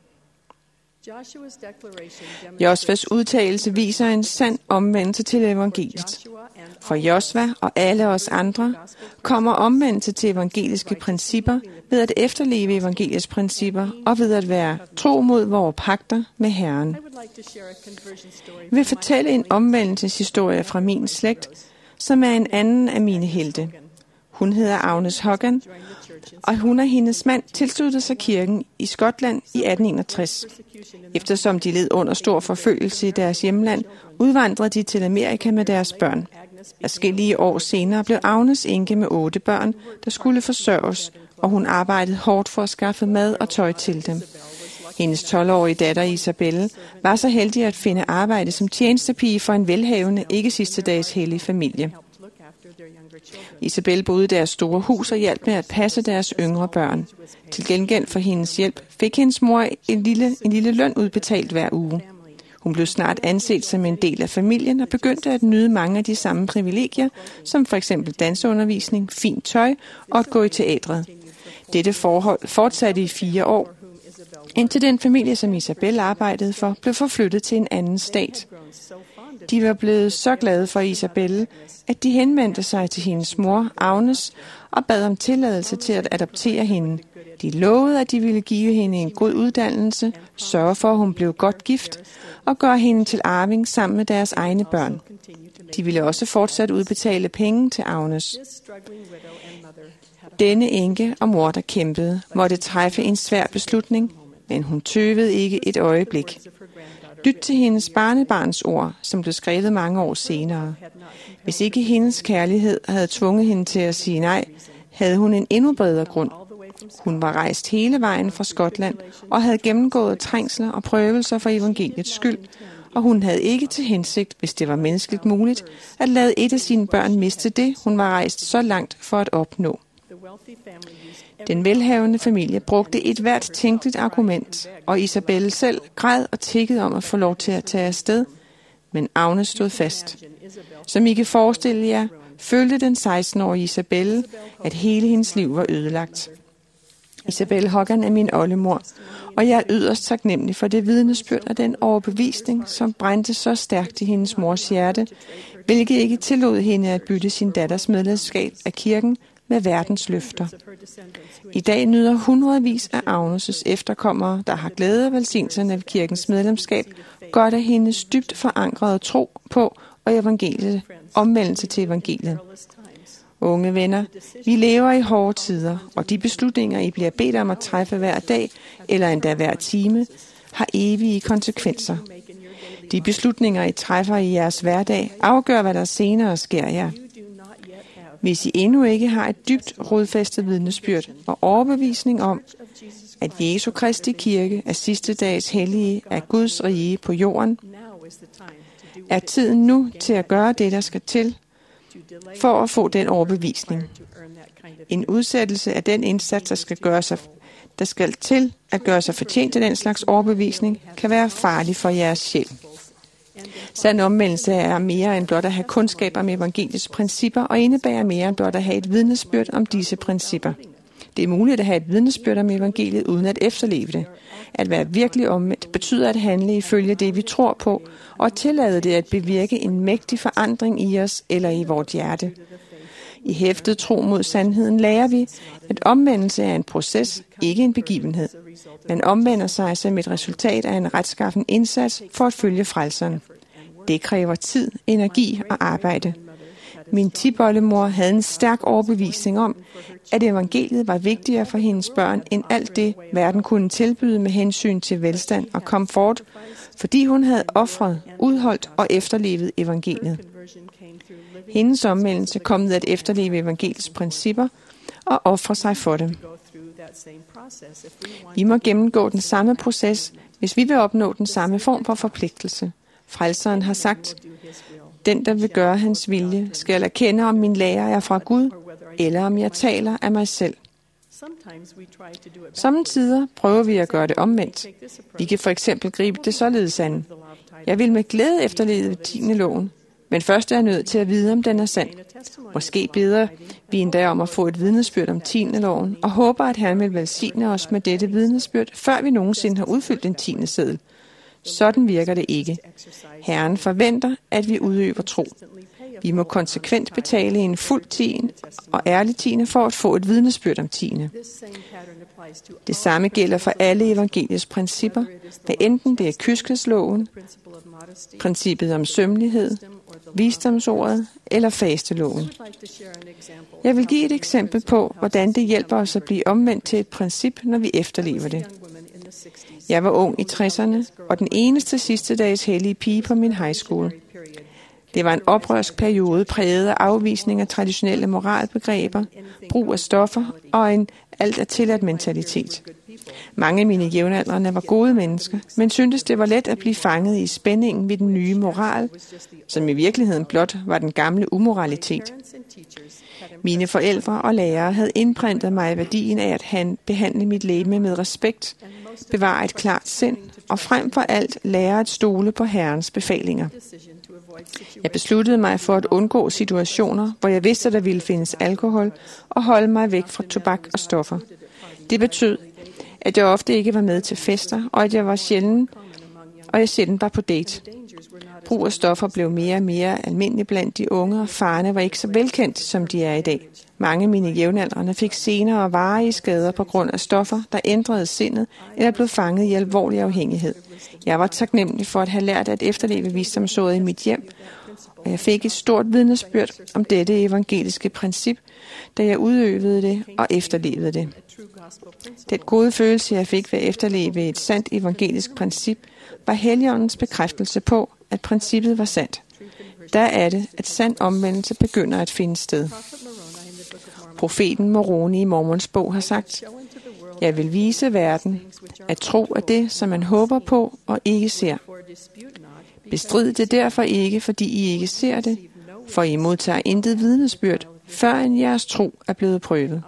Josvas udtalelse viser en sand omvendelse til evangeliet. For Josva og alle os andre kommer omvendelse til evangeliske principper ved at efterleve evangeliets principper og ved at være tro mod vores pagter med Herren. Jeg vil fortælle en omvendelseshistorie fra min slægt, som er en anden af mine helte. Hun hedder Agnes Hogan, og hun og hendes mand tilsluttede sig kirken i Skotland i 1861. Eftersom de led under stor forfølgelse i deres hjemland, udvandrede de til Amerika med deres børn. Adskillige år senere blev Agnes enke med 8 børn, der skulle forsørges, og hun arbejdede hårdt for at skaffe mad og tøj til dem. Hendes 12-årige datter Isabelle var så heldig at finde arbejde som tjenestepige for en velhavende, ikke sidste dags hellige familie. Isabelle boede i deres store hus og hjalp med at passe deres yngre børn. Til gengæld for hendes hjælp fik hendes mor en lille løn udbetalt hver uge. Hun blev snart anset som en del af familien og begyndte at nyde mange af de samme privilegier, som for eksempel danseundervisning, fint tøj og at gå i teatret. Dette forhold fortsatte i 4 år, indtil den familie, som Isabelle arbejdede for, blev forflyttet til en anden stat. De var blevet så glade for Isabelle, at de henvendte sig til hendes mor, Agnes, og bad om tilladelse til at adoptere hende. De lovede, at de ville give hende en god uddannelse, sørge for, at hun blev godt gift, og gøre hende til arving sammen med deres egne børn. De ville også fortsat udbetale penge til Agnes. Denne enke og mor, der kæmpede, måtte træffe en svær beslutning, men hun tøvede ikke et øjeblik. Lyt til hendes barnebarns ord, som blev skrevet mange år senere. Hvis ikke hendes kærlighed havde tvunget hende til at sige nej, havde hun en endnu bredere grund. Hun var rejst hele vejen fra Skotland og havde gennemgået trængsler og prøvelser for evangeliets skyld, og hun havde ikke til hensigt, hvis det var menneskeligt muligt, at lade et af sine børn miste det, hun var rejst så langt for at opnå. Den velhavende familie brugte et hvert tænkeligt argument, og Isabelle selv græd og tiggede om at få lov til at tage afsted, men Agnes stod fast. Som I kan forestille jer, følte den 16-årige Isabelle, at hele hendes liv var ødelagt. Isabelle Hoggan er min oldemor, og jeg er yderst taknemmelig for det vidnesbyrd og den overbevisning, som brændte så stærkt i hendes mors hjerte, hvilket ikke tillod hende at bytte sin datters medlemskab af kirken med verdens løfter. I dag nyder hundredvis af Agnes' efterkommere, der har glæde af velsignelserne af kirkens medlemskab, godt af hendes dybt forankrede tro på og omvendelse til evangeliet. Unge venner, vi lever i hårde tider, og de beslutninger, I bliver bedt om at træffe hver dag, eller endda hver time, har evige konsekvenser. De beslutninger, I træffer i jeres hverdag, afgør, hvad der senere sker jer. Hvis I endnu ikke har et dybt rodfæstet vidnesbyrd og overbevisning om, at Jesu Kristi Kirke er sidste dags hellige af Guds rige på jorden, er tiden nu til at gøre det, der skal til, for at få den overbevisning. En udsættelse af den indsats, der skal til at gøre sig fortjent til den slags overbevisning, kan være farlig for jeres sjæl. Sand omvendelse er mere end blot at have kundskab om evangeliets principper, og indebærer mere end blot at have et vidnesbyrd om disse principper. Det er muligt at have et vidnesbyrd om evangeliet uden at efterleve det. At være virkelig omvendt betyder at handle ifølge det, vi tror på, og at tillade det at bevirke en mægtig forandring i os eller i vort hjerte. I hæftet tro mod sandheden lærer vi, at omvendelse er en proces, ikke en begivenhed. Man omvender sig som et resultat af en retskaffen indsats for at følge frelseren. Det kræver tid, energi og arbejde. Min tipoldemor havde en stærk overbevisning om, at evangeliet var vigtigere for hendes børn end alt det, verden kunne tilbyde med hensyn til velstand og komfort, fordi hun havde ofret, udholdt og efterlevet evangeliet. Hendes omvendelse kom ved at efterleve evangeliets principper og ofre sig for dem. Vi må gennemgå den samme proces, hvis vi vil opnå den samme form for forpligtelse. Frelseren har sagt, den, der vil gøre hans vilje, skal erkende, om min lære er fra Gud, eller om jeg taler af mig selv. Samtidig prøver vi at gøre det omvendt. Vi kan for eksempel gribe det således an. Jeg vil med glæde efterleve 10. loven, men først er jeg nødt til at vide, om den er sand. Måske beder vi endda om at få et vidnesbyrd om 10. loven, og håber, at Herren vil velsigne os med dette vidnesbyrd, før vi nogensinde har udfyldt den 10. seddel. Sådan virker det ikke. Herren forventer, at vi udøver tro. Vi må konsekvent betale en fuld tiende og ærlig tiende for at få et vidnesbyrd om tiende. Det samme gælder for alle evangeliets principper, hvad enten det er kyskhedsloven, princippet om sømmelighed, visdomsordet eller fasteloven. Jeg vil give et eksempel på, hvordan det hjælper os at blive omvendt til et princip, når vi efterlever det. Jeg var ung i 60'erne, og den eneste sidste dags hellige pige på min high school. Det var en oprørsk periode præget af afvisning af traditionelle moralbegreber, brug af stoffer og en alt er tilladt mentalitet. Mange af mine jævnaldrende var gode mennesker, men syntes det var let at blive fanget i spændingen ved den nye moral, som i virkeligheden blot var den gamle umoralitet. Mine forældre og lærere havde indprintet mig værdien af at behandle mit legeme med respekt, bevare et klart sind og frem for alt lære at stole på Herrens befalinger. Jeg besluttede mig for at undgå situationer, hvor jeg vidste, at der ville findes alkohol, og holde mig væk fra tobak og stoffer. Det betød, at jeg ofte ikke var med til fester, og at jeg sjældent var på date. Brug af stoffer blev mere og mere almindelig blandt de unge, og farerne var ikke så velkendt, som de er i dag. Mange af mine jævnaldrende fik senere varige skader på grund af stoffer, der ændrede sindet eller blev fanget i alvorlig afhængighed. Jeg var taknemmelig for at have lært at efterleve visdomsåret i mit hjem, og jeg fik et stort vidnesbyrd om dette evangeliske princip, da jeg udøvede det og efterlevede det. Den gode følelse, jeg fik ved at efterleve et sandt evangelisk princip, var Helligåndens bekræftelse på, at princippet var sandt. Der er det, at sand omvendelse begynder at finde sted. Profeten Moroni i Mormons bog har sagt, jeg vil vise verden, at tro er det, som man håber på og ikke ser. Bestrid det derfor ikke, fordi I ikke ser det, for I modtager intet vidnesbyrd, før en jeres tro er blevet prøvet.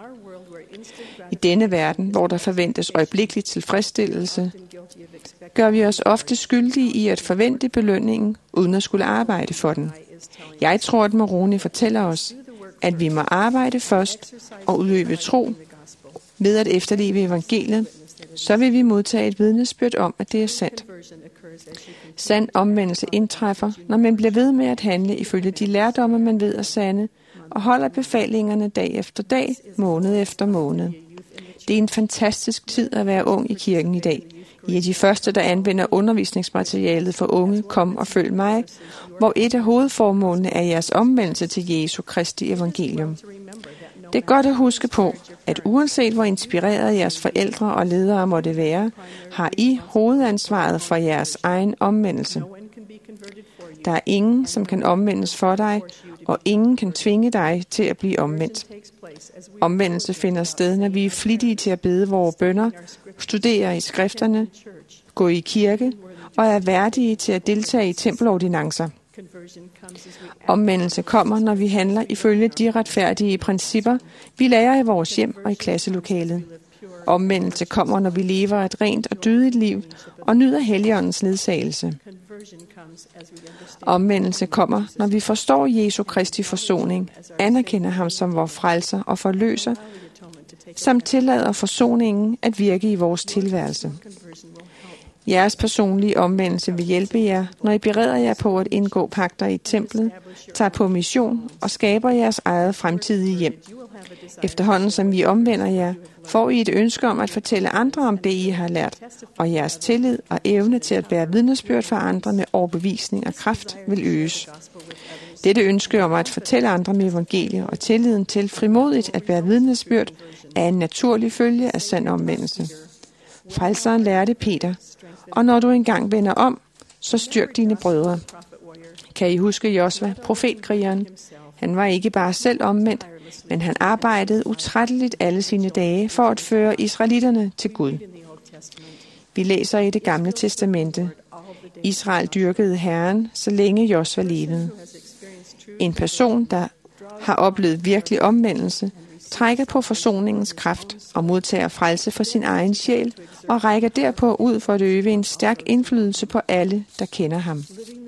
I denne verden, hvor der forventes øjeblikkelig tilfredsstillelse, gør vi os ofte skyldige i at forvente belønningen, uden at skulle arbejde for den. Jeg tror, at Moroni fortæller os, at vi må arbejde først og udøve tro ved at efterleve evangeliet, så vil vi modtage et vidnesbyrd om, at det er sandt. Sand omvendelse indtræffer, når man bliver ved med at handle ifølge de lærdomme, man ved at sande, og holder befalingerne dag efter dag, måned efter måned. Det er en fantastisk tid at være ung i kirken i dag. I er de første, der anvender undervisningsmaterialet for unge, kom og følg mig, hvor et af hovedformålene er jeres omvendelse til Jesu Kristi evangelium. Det er godt at huske på, at uanset hvor inspireret jeres forældre og ledere måtte være, har I hovedansvaret for jeres egen omvendelse. Der er ingen, som kan omvendes for dig, og ingen kan tvinge dig til at blive omvendt. Omvendelse finder sted, når vi er flittige til at bede vores bønner, studere i skrifterne, gå i kirke og er værdige til at deltage i tempelordinancer. Omvendelse kommer, når vi handler ifølge de retfærdige principper, vi lærer i vores hjem og i klasselokalet. Omvendelse kommer, når vi lever et rent og dydigt liv og nyder Helligåndens ledsagelse. Omvendelse kommer, når vi forstår Jesu Kristi forsoning, anerkender ham som vor frelser og forløser, samt tillader forsoningen at virke i vores tilværelse. Jeres personlige omvendelse vil hjælpe jer, når I bereder jer på at indgå pagter i templet, tager på mission og skaber jeres eget fremtidige hjem. Efterhånden som I omvender jer, får I et ønske om at fortælle andre om det, I har lært, og jeres tillid og evne til at bære vidnesbyrd for andre med overbevisning og kraft vil øges. Dette ønske om at fortælle andre med evangeliet og tilliden til frimodigt at bære vidnesbyrd er en naturlig følge af sand omvendelse. Frelseren lærte Peter, og når du engang vender om, så styrk dine brødre. Kan I huske Josva, profetkrigeren? Han var ikke bare selv omvendt, men han arbejdede utrætteligt alle sine dage for at føre israelitterne til Gud. Vi læser i Det Gamle Testamente. Israel dyrkede Herren, så længe Josva levede. En person, der har oplevet virkelig omvendelse, trækker på forsoningens kraft og modtager frelse for sin egen sjæl og rækker derpå ud for at øve en stærk indflydelse på alle, der kender ham.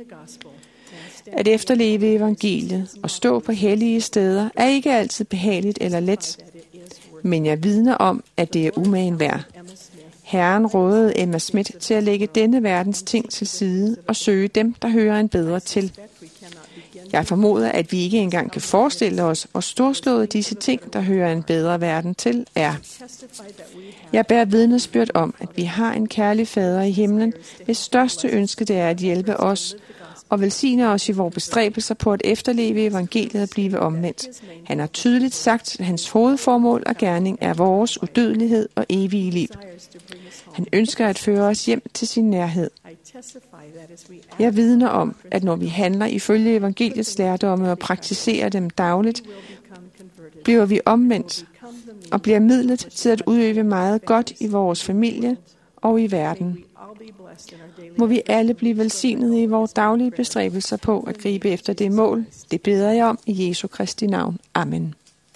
At efterleve evangeliet og stå på hellige steder er ikke altid behageligt eller let, men jeg vidner om, at det er umagen værd. Herren rådede Emma Smith til at lægge denne verdens ting til side og søge dem, der hører en bedre til. Jeg formoder, at vi ikke engang kan forestille os, hvor storslåede disse ting, der hører en bedre verden til, er. Jeg bærer vidnesbyrd om, at vi har en kærlig fader i himlen, hvis største ønske det er at hjælpe os, og velsigner os i vores bestræbelser på at efterleve evangeliet og blive omvendt. Han har tydeligt sagt, at hans hovedformål og gerning er vores udødelighed og evige liv. Han ønsker at føre os hjem til sin nærhed. Jeg vidner om, at når vi handler ifølge evangeliets lærdomme og praktiserer dem dagligt, bliver vi omvendt og bliver midlet til at udøve meget godt i vores familie og i verden. Må vi alle blive velsignet i vores daglige bestræbelser på at gribe efter det mål. Det beder jeg om i Jesu Kristi navn. Amen.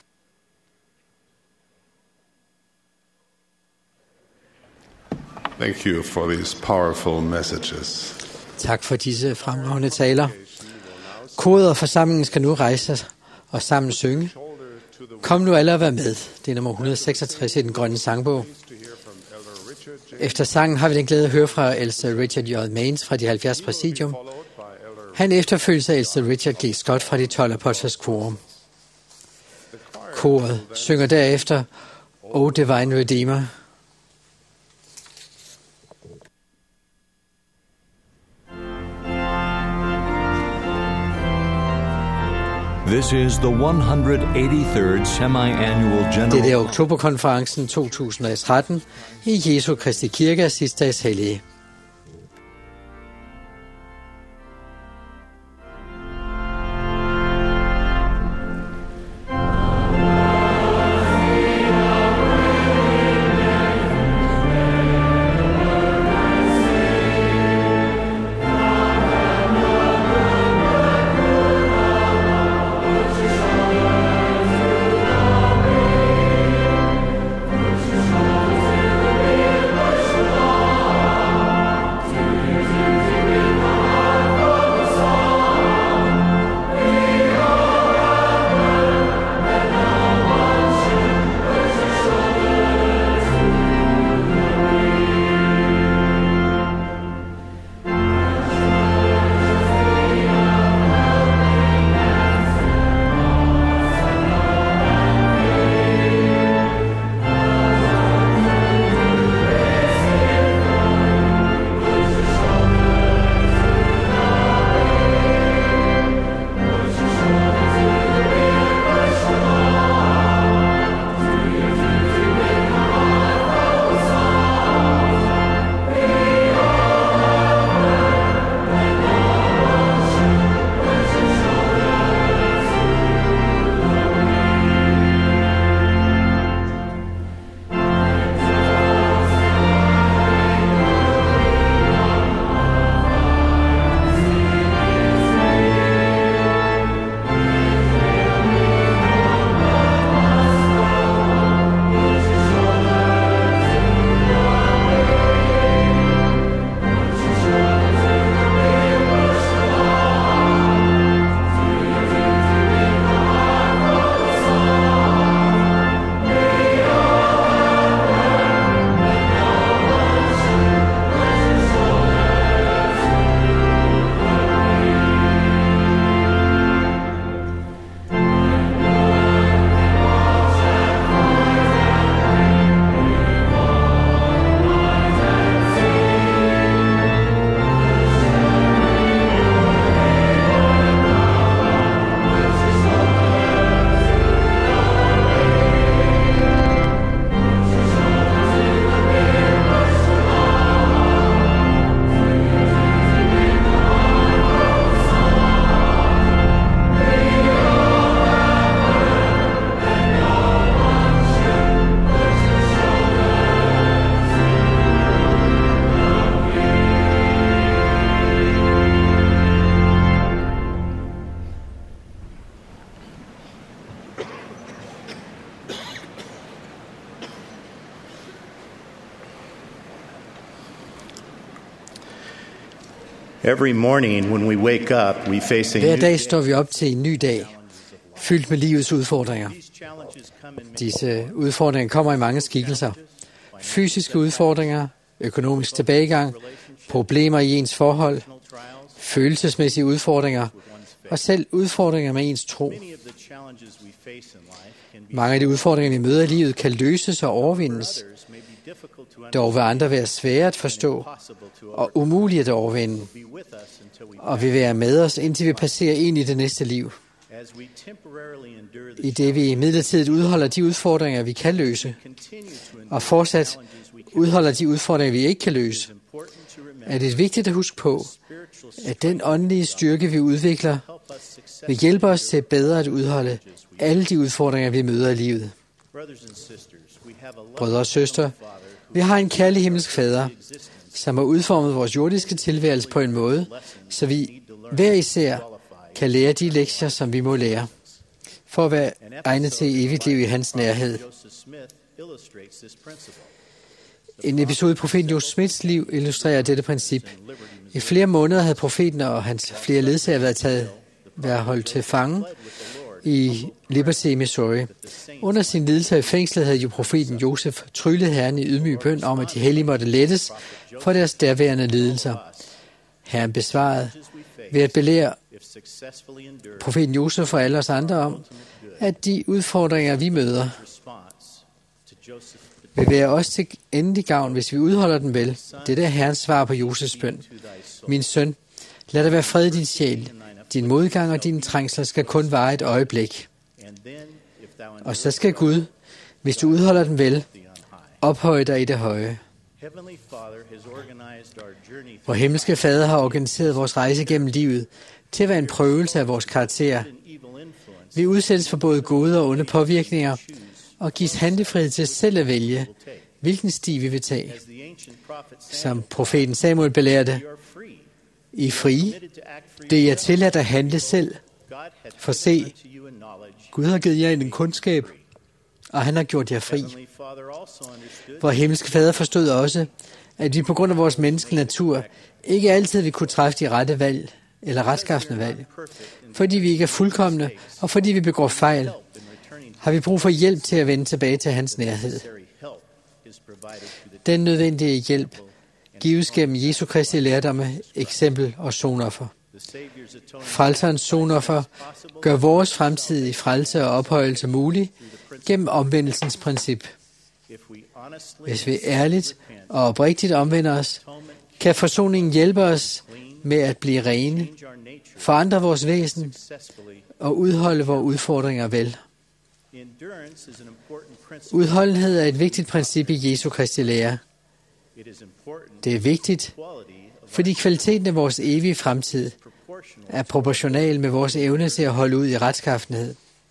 Thank you for these powerful messages. Tak for disse fremragende taler. Koret og forsamlingen skal nu rejse sig og sammen synge. Kom nu alle og vær med. Det er nummer 166 i den grønne sangbog. Efter sangen har vi den glæde at høre fra Elder Richard J. Maines fra de 70 præsidium. Han efterfølges af Elder Richard G. Scott fra de 12 apostles quorum. Koret synger derefter O Divine Redeemer. This is the 183rd semi-annual general. Det er oktoberkonferencen 2013 i Jesu Kristi Kirke sidste dags hellige. Every morning when we wake up, we face a Hver dag står vi op til en ny dag, fyldt med livets udfordringer. Disse udfordringer kommer i mange skikkelser. Fysiske udfordringer, økonomisk tilbagegang, problemer i ens forhold, følelsesmæssige udfordringer og selv udfordringer med ens tro. Mange af de udfordringer, vi møder i livet, kan løses og overvindes. Dog vil andre være svære at forstå og umulige at overvinde. og vil være med os, indtil vi passerer ind i det næste liv. I det vi midlertidigt udholder de udfordringer, vi kan løse, og fortsat udholder de udfordringer, vi ikke kan løse, er det vigtigt at huske på, at den åndelige styrke, vi udvikler, vil hjælpe os til bedre at udholde alle de udfordringer, vi møder i livet. Brødre og søstre, vi har en kærlig himmelsk fader, som har udformet vores jordiske tilværelse på en måde, så vi hver især kan lære de lektier, som vi må lære, for at være egnet til evigt liv i hans nærhed. En episode i profeten Joseph Smiths liv illustrerer dette princip. I flere måneder havde profeten og hans flere ledsager været holdt til fange i Liberty, Missouri. Under sin lidelse i fængslet havde jo profeten Josef tryllet Herren i ydmyg bøn om, at de hellige måtte lettes for deres derværende lidelser. Herren besvarede ved at belære profeten Josef og alle os andre om, at de udfordringer, vi møder, vil være os til endelig gavn, hvis vi udholder den vel. Det er Herrens svar på Josefs bøn. Min søn, lad der være fred i din sjæl. Din modgang og dine trængsler skal kun vare et øjeblik. Og så skal Gud, hvis du udholder den vel, ophøje dig i det høje. Vor himmelske Fader har organiseret vores rejse gennem livet til at være en prøvelse af vores karakter. Vi udsættes for både gode og onde påvirkninger, og gives handlefrihed til selv at vælge, hvilken sti vi vil tage. Som profeten Samuel belærte, I er frie. Det er tilladt at handle selv. For se, Gud har givet jer en kundskab, og han har gjort jer fri. Vor himmelske Fader forstod også, at vi på grund af vores menneskelige natur ikke altid vil kunne træffe de rette valg eller retskaffende valg. Fordi vi ikke er fuldkomne, og fordi vi begår fejl, har vi brug for hjælp til at vende tilbage til hans nærhed. Den nødvendige hjælp gives gennem Jesu Kristi lærdomme, eksempel og sonoffer. Frelserens sonoffer gør vores fremtidige frelse og ophøjelse mulig gennem omvendelsens princip. Hvis vi ærligt og oprigtigt omvender os, kan forsoningen hjælpe os med at blive rene, forandre vores væsen og udholde vores udfordringer vel. Udholdenhed er et vigtigt princip i Jesu Kristi lære. Det er vigtigt, fordi kvaliteten af vores evige fremtid er proportional med vores evne til at holde ud i retskaffenhed.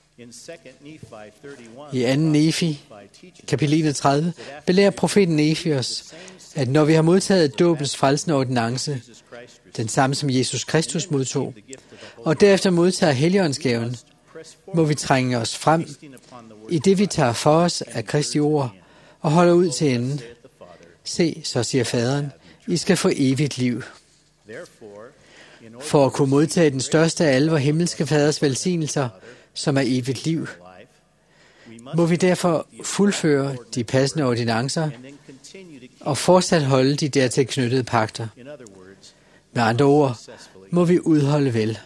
I 2. Nefi, kapitel 31, belærer profeten Nefi os, at når vi har modtaget dåbens frelsende ordinance, den samme som Jesus Kristus modtog, og derefter modtager Helligåndsgaven, må vi trænge os frem i det, vi tager for os af Kristi ord og holder ud til enden. Se, så siger faderen, I skal få evigt liv. For at kunne modtage den største af alle vor himmelske faders velsignelser, som er evigt liv, må vi derfor fuldføre de passende ordinancer og fortsat holde de dertil knyttede pagter. Med andre ord, må vi udholde vel.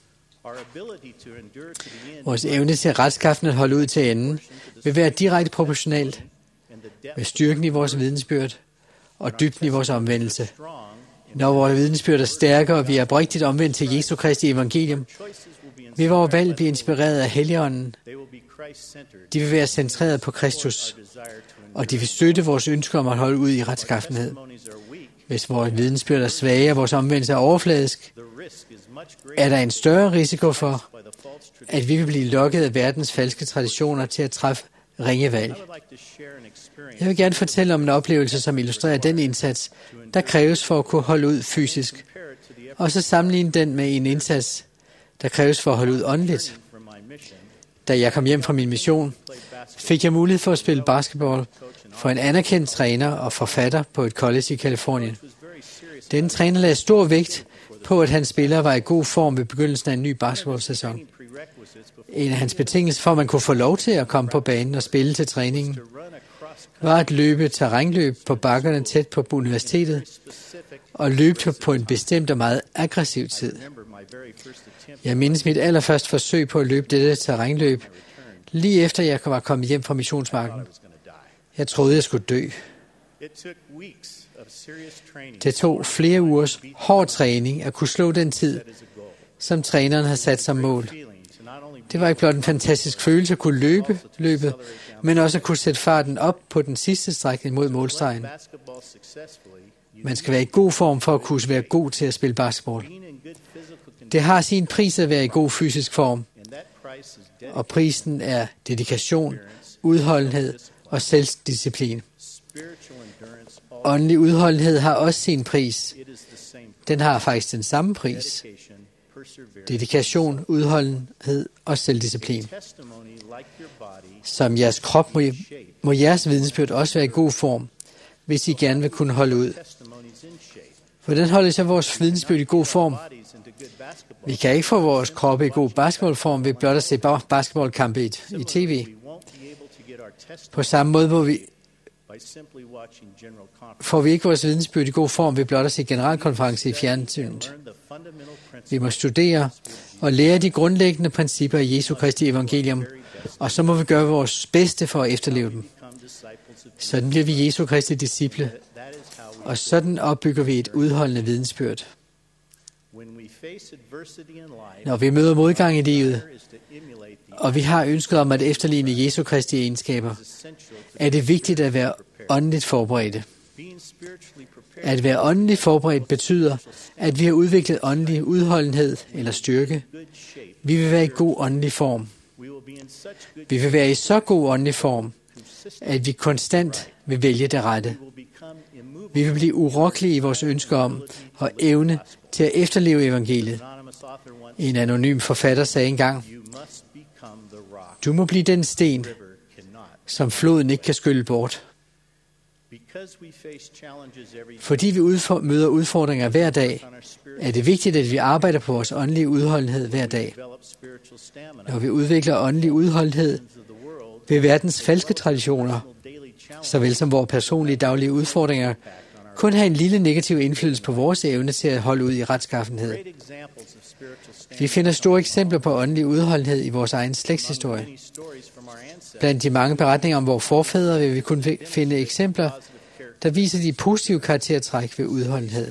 Vores evne til retskaffen at holde ud til enden vil være direkte proportionalt med styrken i vores vidensbyrd og dybden i vores omvendelse. Når vores vidensbyrd er stærkere, og vi er oprigtigt omvendt til Jesu Kristi evangelium, vil vores valg blive inspireret af Helligånden. De vil være centreret på Kristus, og de vil støtte vores ønsker om at holde ud i retskaffenhed. Hvis vores vidensbyrd er svage og vores omvendelse er overfladisk, er der en større risiko for, at vi vil blive lokket af verdens falske traditioner til at træffe ringe valg. Jeg vil gerne fortælle om en oplevelse, som illustrerer den indsats, der kræves for at kunne holde ud fysisk, og så sammenligne den med en indsats, der kræves for at holde ud åndeligt. Da jeg kom hjem fra min mission, fik jeg mulighed for at spille basketball for en anerkendt træner og forfatter på et college i Californien. Denne træner lagde stor vægt på, at hans spillere var i god form ved begyndelsen af en ny basketballsæson. En af hans betingelser for, at man kunne få lov til at komme på banen og spille til træningen, var at løbe terrænløb på bakkerne tæt på universitetet og løbe på en bestemt og meget aggressiv tid. Jeg mindes mit allerførste forsøg på at løbe dette terrænløb, lige efter jeg var kommet hjem fra missionsmarken. Jeg troede, jeg skulle dø. Det tog flere ugers hård træning at kunne slå den tid, som træneren havde sat som mål. Det var ikke blot en fantastisk følelse at kunne løbe løbet, men også at kunne sætte farten op på den sidste strækning mod målstregen. Man skal være i god form for at kunne være god til at spille basketball. Det har sin pris at være i god fysisk form, og prisen er dedikation, udholdenhed og selvdisciplin. Åndelig udholdenhed har også sin pris. Den har faktisk den samme pris. Dedikation, udholdenhed og selvdisciplin. Som jeres krop må jeres vidnesbyrd også være i god form, hvis I gerne vil kunne holde ud. Hvordan holder så vores vidnesbyrd i god form? Vi kan ikke få vores kroppe i god basketballform ved blot at se basketballkampe i tv. På samme måde får vi ikke vores vidnesbyrd i god form ved blot at se generalkonference i fjernsynet. Vi må studere og lære de grundlæggende principper i Jesu Kristi evangelium, og så må vi gøre vores bedste for at efterleve dem. Sådan bliver vi Jesu Kristi disciple, og sådan opbygger vi et udholdende vidnesbyrd. Når vi møder modgang i livet, og vi har ønsket om at efterligne Jesu Kristi egenskaber, er det vigtigt at være åndeligt forberedte. At være åndeligt forberedt betyder, at vi har udviklet åndelig udholdenhed eller styrke. Vi vil være i god åndelig form. Vi vil være i så god åndelig form, at vi konstant vil vælge det rette. Vi vil blive urokkelige i vores ønsker om og evne til at efterleve evangeliet. En anonym forfatter sagde engang, du må blive den sten, som floden ikke kan skylle bort. Fordi vi møder udfordringer hver dag, er det vigtigt, at vi arbejder på vores åndelige udholdenhed hver dag. Når vi udvikler åndelig udholdenhed ved verdens falske traditioner, såvel som vores personlige daglige udfordringer, kun have en lille negativ indflydelse på vores evne til at holde ud i retskaffenhed. Vi finder store eksempler på åndelig udholdenhed i vores egen slægtshistorie. Blandt de mange beretninger om vores forfædre vil vi kunne finde eksempler, der viser de positive karaktertræk ved udholdenhed.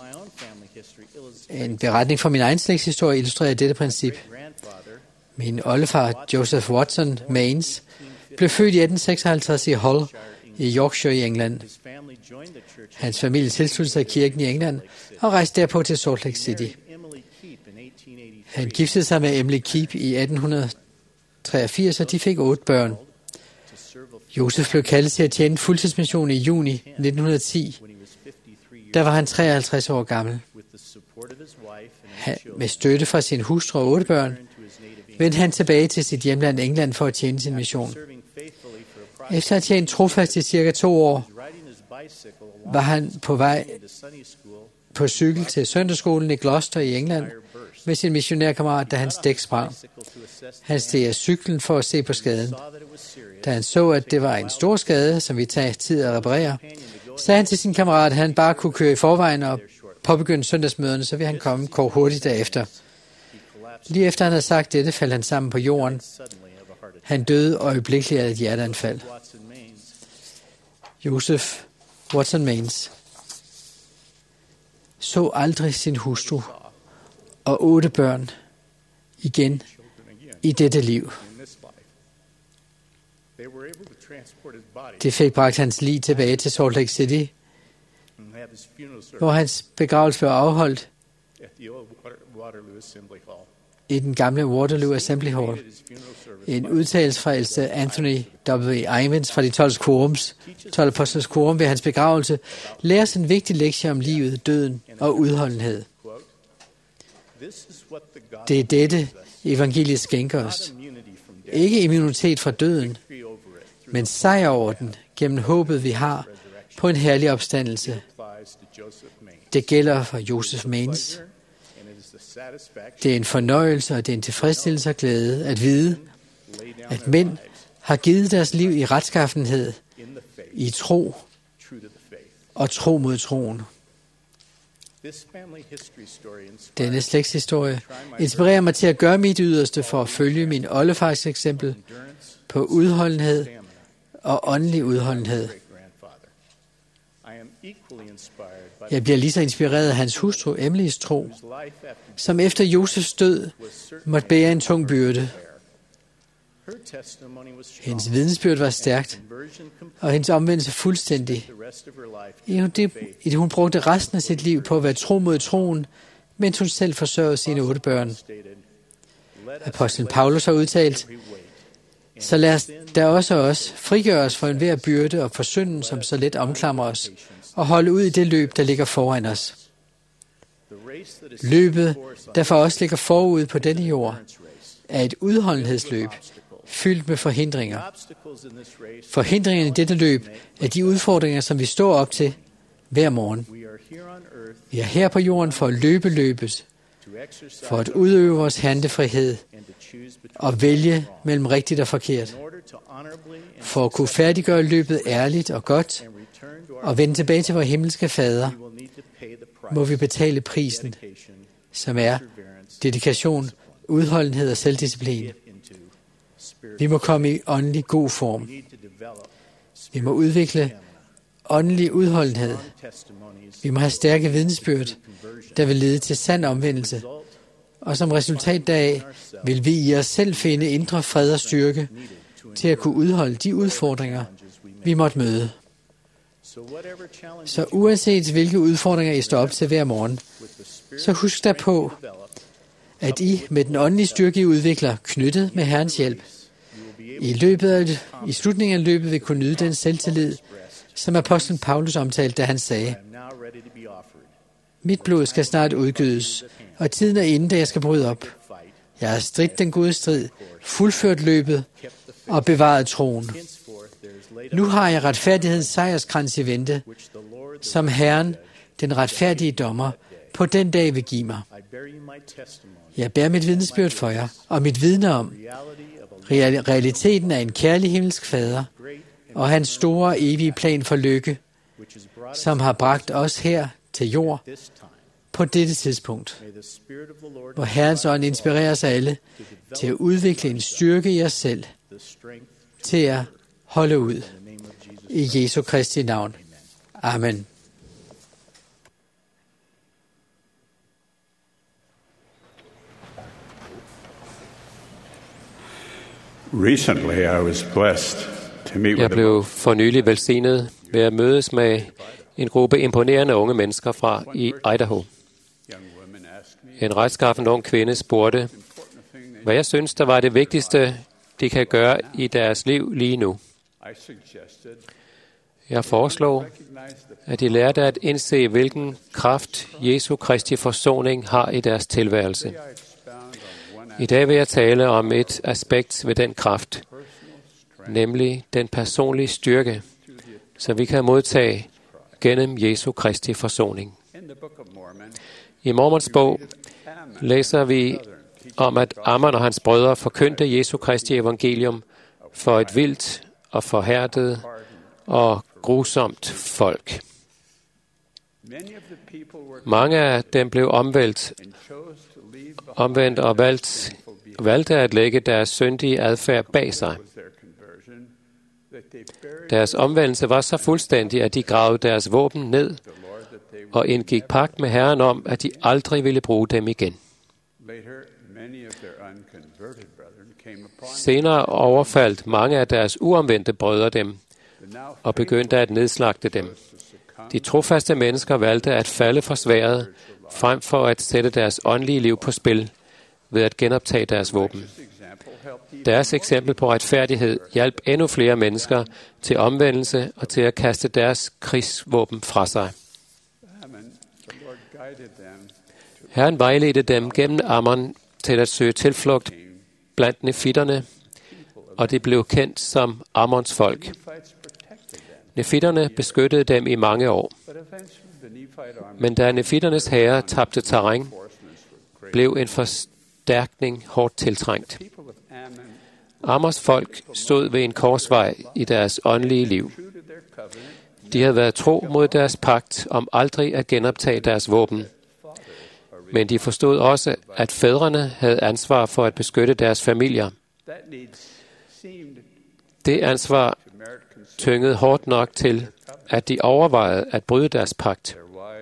En beretning fra min egen slægtshistorie illustrerer dette princip. Min oldefar, Joseph Watson Mains, blev født i 1856 i Hull i Yorkshire i England. Hans familie tilsluttede sig kirken i England og rejste derpå til Salt Lake City. Han giftede sig med Emily Keep i 1883, og de fik 8 børn. Josef blev kaldet til at tjene fuldtidsmission i juni 1910. Der var han 53 år gammel. Med støtte fra sin hustru og 8 børn, vendte han tilbage til sit hjemland England for at tjene sin mission. Efter at have tjent trofast i cirka 2 år, var han på vej på cykel til søndagsskolen i Gloucester i England med sin missionærkammerat, da hans dæk sprang. Han steg af cyklen for at se på skaden. Da han så, at det var en stor skade, som vi tager tid at reparere, sagde han til sin kammerat, at han bare kunne køre i forvejen og påbegynde søndagsmøderne, så ville han komme hurtigt derefter. Lige efter han havde sagt dette, faldt han sammen på jorden. Han døde øjeblikkeligt af et hjerteanfald. Joseph Watson Mains så aldrig sin hustru og 8 børn igen i dette liv. Det fik bragt hans lig tilbage til Salt Lake City, hvor hans begravelse blev afholdt i den gamle Waterloo Assembly Hall. En udtalelse fra ældste Anthony W. Ivins fra de 12 apostles quorum ved hans begravelse lærer en vigtig lektie om livet, døden og udholdenhed. Det er dette, evangeliet skænker os. Ikke immunitet fra døden, men sejr over den gennem håbet, vi har på en herlig opstandelse. Det gælder for Joseph Mains. Det er en fornøjelse, og det er en tilfredsstillelse og glæde at vide, at mænd har givet deres liv i retskaffenhed, i tro og tro mod troen. Denne slægtshistorie inspirerer mig til at gøre mit yderste for at følge min oldefars eksempel på udholdenhed og åndelig udholdenhed. Jeg bliver lige så inspireret af hans hustru, Emilys tro, som efter Josefs død måtte bære en tung byrde. Hendes vidnesbyrd var stærkt, og hendes omvendelse fuldstændig. I det hun brugte resten af sit liv på at være tro mod troen, mens hun selv forsørgede sine 8 børn. Apostlen Paulus har udtalt, så lad os da også os frigøre os for enhver byrde og for synden, som så let omklamrer os, og holde ud i det løb, der ligger foran os. Løbet, der for os ligger forud på denne jord, er et udholdenhedsløb, fyldt med forhindringer. Forhindringerne i dette løb er de udfordringer, som vi står op til hver morgen. Vi er her på jorden for at løbe løbet, for at udøve vores handlefrihed og vælge mellem rigtigt og forkert. For at kunne færdiggøre løbet ærligt og godt og vende tilbage til vor himmelske Fader, må vi betale prisen, som er dedikation, udholdenhed og selvdisciplin. Vi må komme i åndelig god form. Vi må udvikle åndelig udholdenhed. Vi må have stærke vidnesbyrd, der vil lede til sand omvendelse. Og som resultat deraf vil vi i os selv finde indre fred og styrke til at kunne udholde de udfordringer, vi måtte møde. Så uanset hvilke udfordringer I står op til hver morgen, så husk der på, at I med den åndelige styrke, I udvikler, knyttet med Herrens hjælp, i slutningen af løbet vil kunne nyde den selvtillid, som apostlen Paulus omtalte, da han sagde, mit blod skal snart udgydes, og tiden er inde, da jeg skal bryde op. Jeg har stridt den gode strid, fuldført løbet og bevaret troen. Nu har jeg retfærdighedens sejrskrans i vente, som Herren, den retfærdige dommer, på den dag vil give mig. Jeg bærer mit vidnesbyrd for jer, og mit vidne om realiteten af en kærlig himmelsk Fader, og hans store evige plan for lykke, som har bragt os her til jord på dette tidspunkt, hvor Herrens ånd inspirerer os alle til at udvikle en styrke i os selv, til at holde ud. I Jesu Kristi navn. Amen. Jeg blev for nylig velsignet ved at mødes med en gruppe imponerende unge mennesker fra Idaho. En retskaffen ung kvinde spurgte, hvad jeg synes, der var det vigtigste, de kan gøre i deres liv lige nu. Jeg foreslog, at de lærte at indse, hvilken kraft Jesu Kristi forsoning har i deres tilværelse. I dag vil jeg tale om et aspekt ved den kraft, nemlig den personlige styrke, så vi kan modtage gennem Jesu Kristi forsoning. I Mormons bog læser vi om, at Ammon og hans brødre forkyndte Jesu Kristi evangelium for et vildt og forhærdet og grusomt folk. Mange af dem blev omvendt og valgte at lægge deres syndige adfærd bag sig. Deres omvendelse var så fuldstændig, at de gravede deres våben ned og indgik pagt med Herren om, at de aldrig ville bruge dem igen. Senere overfaldt mange af deres uomvendte brødre dem og begyndte at nedslagte dem. De trofaste mennesker valgte at falde for sværdet, frem for at sætte deres åndelige liv på spil ved at genoptage deres våben. Deres eksempel på retfærdighed hjalp endnu flere mennesker til omvendelse og til at kaste deres krigsvåben fra sig. Herren vejledte dem gennem Ammon til at søge tilflugt blandt nefitterne, og det blev kendt som Ammons folk. Nefitterne beskyttede dem i mange år. Men da nefitternes herre tabte terræn, blev en forstærkning hårdt tiltrængt. Ammons folk stod ved en korsvej i deres åndelige liv. De havde været tro mod deres pagt om aldrig at genoptage deres våben. Men de forstod også, at fædrene havde ansvar for at beskytte deres familier. Det ansvar tyngede hårdt nok til, at de overvejede at bryde deres pagt.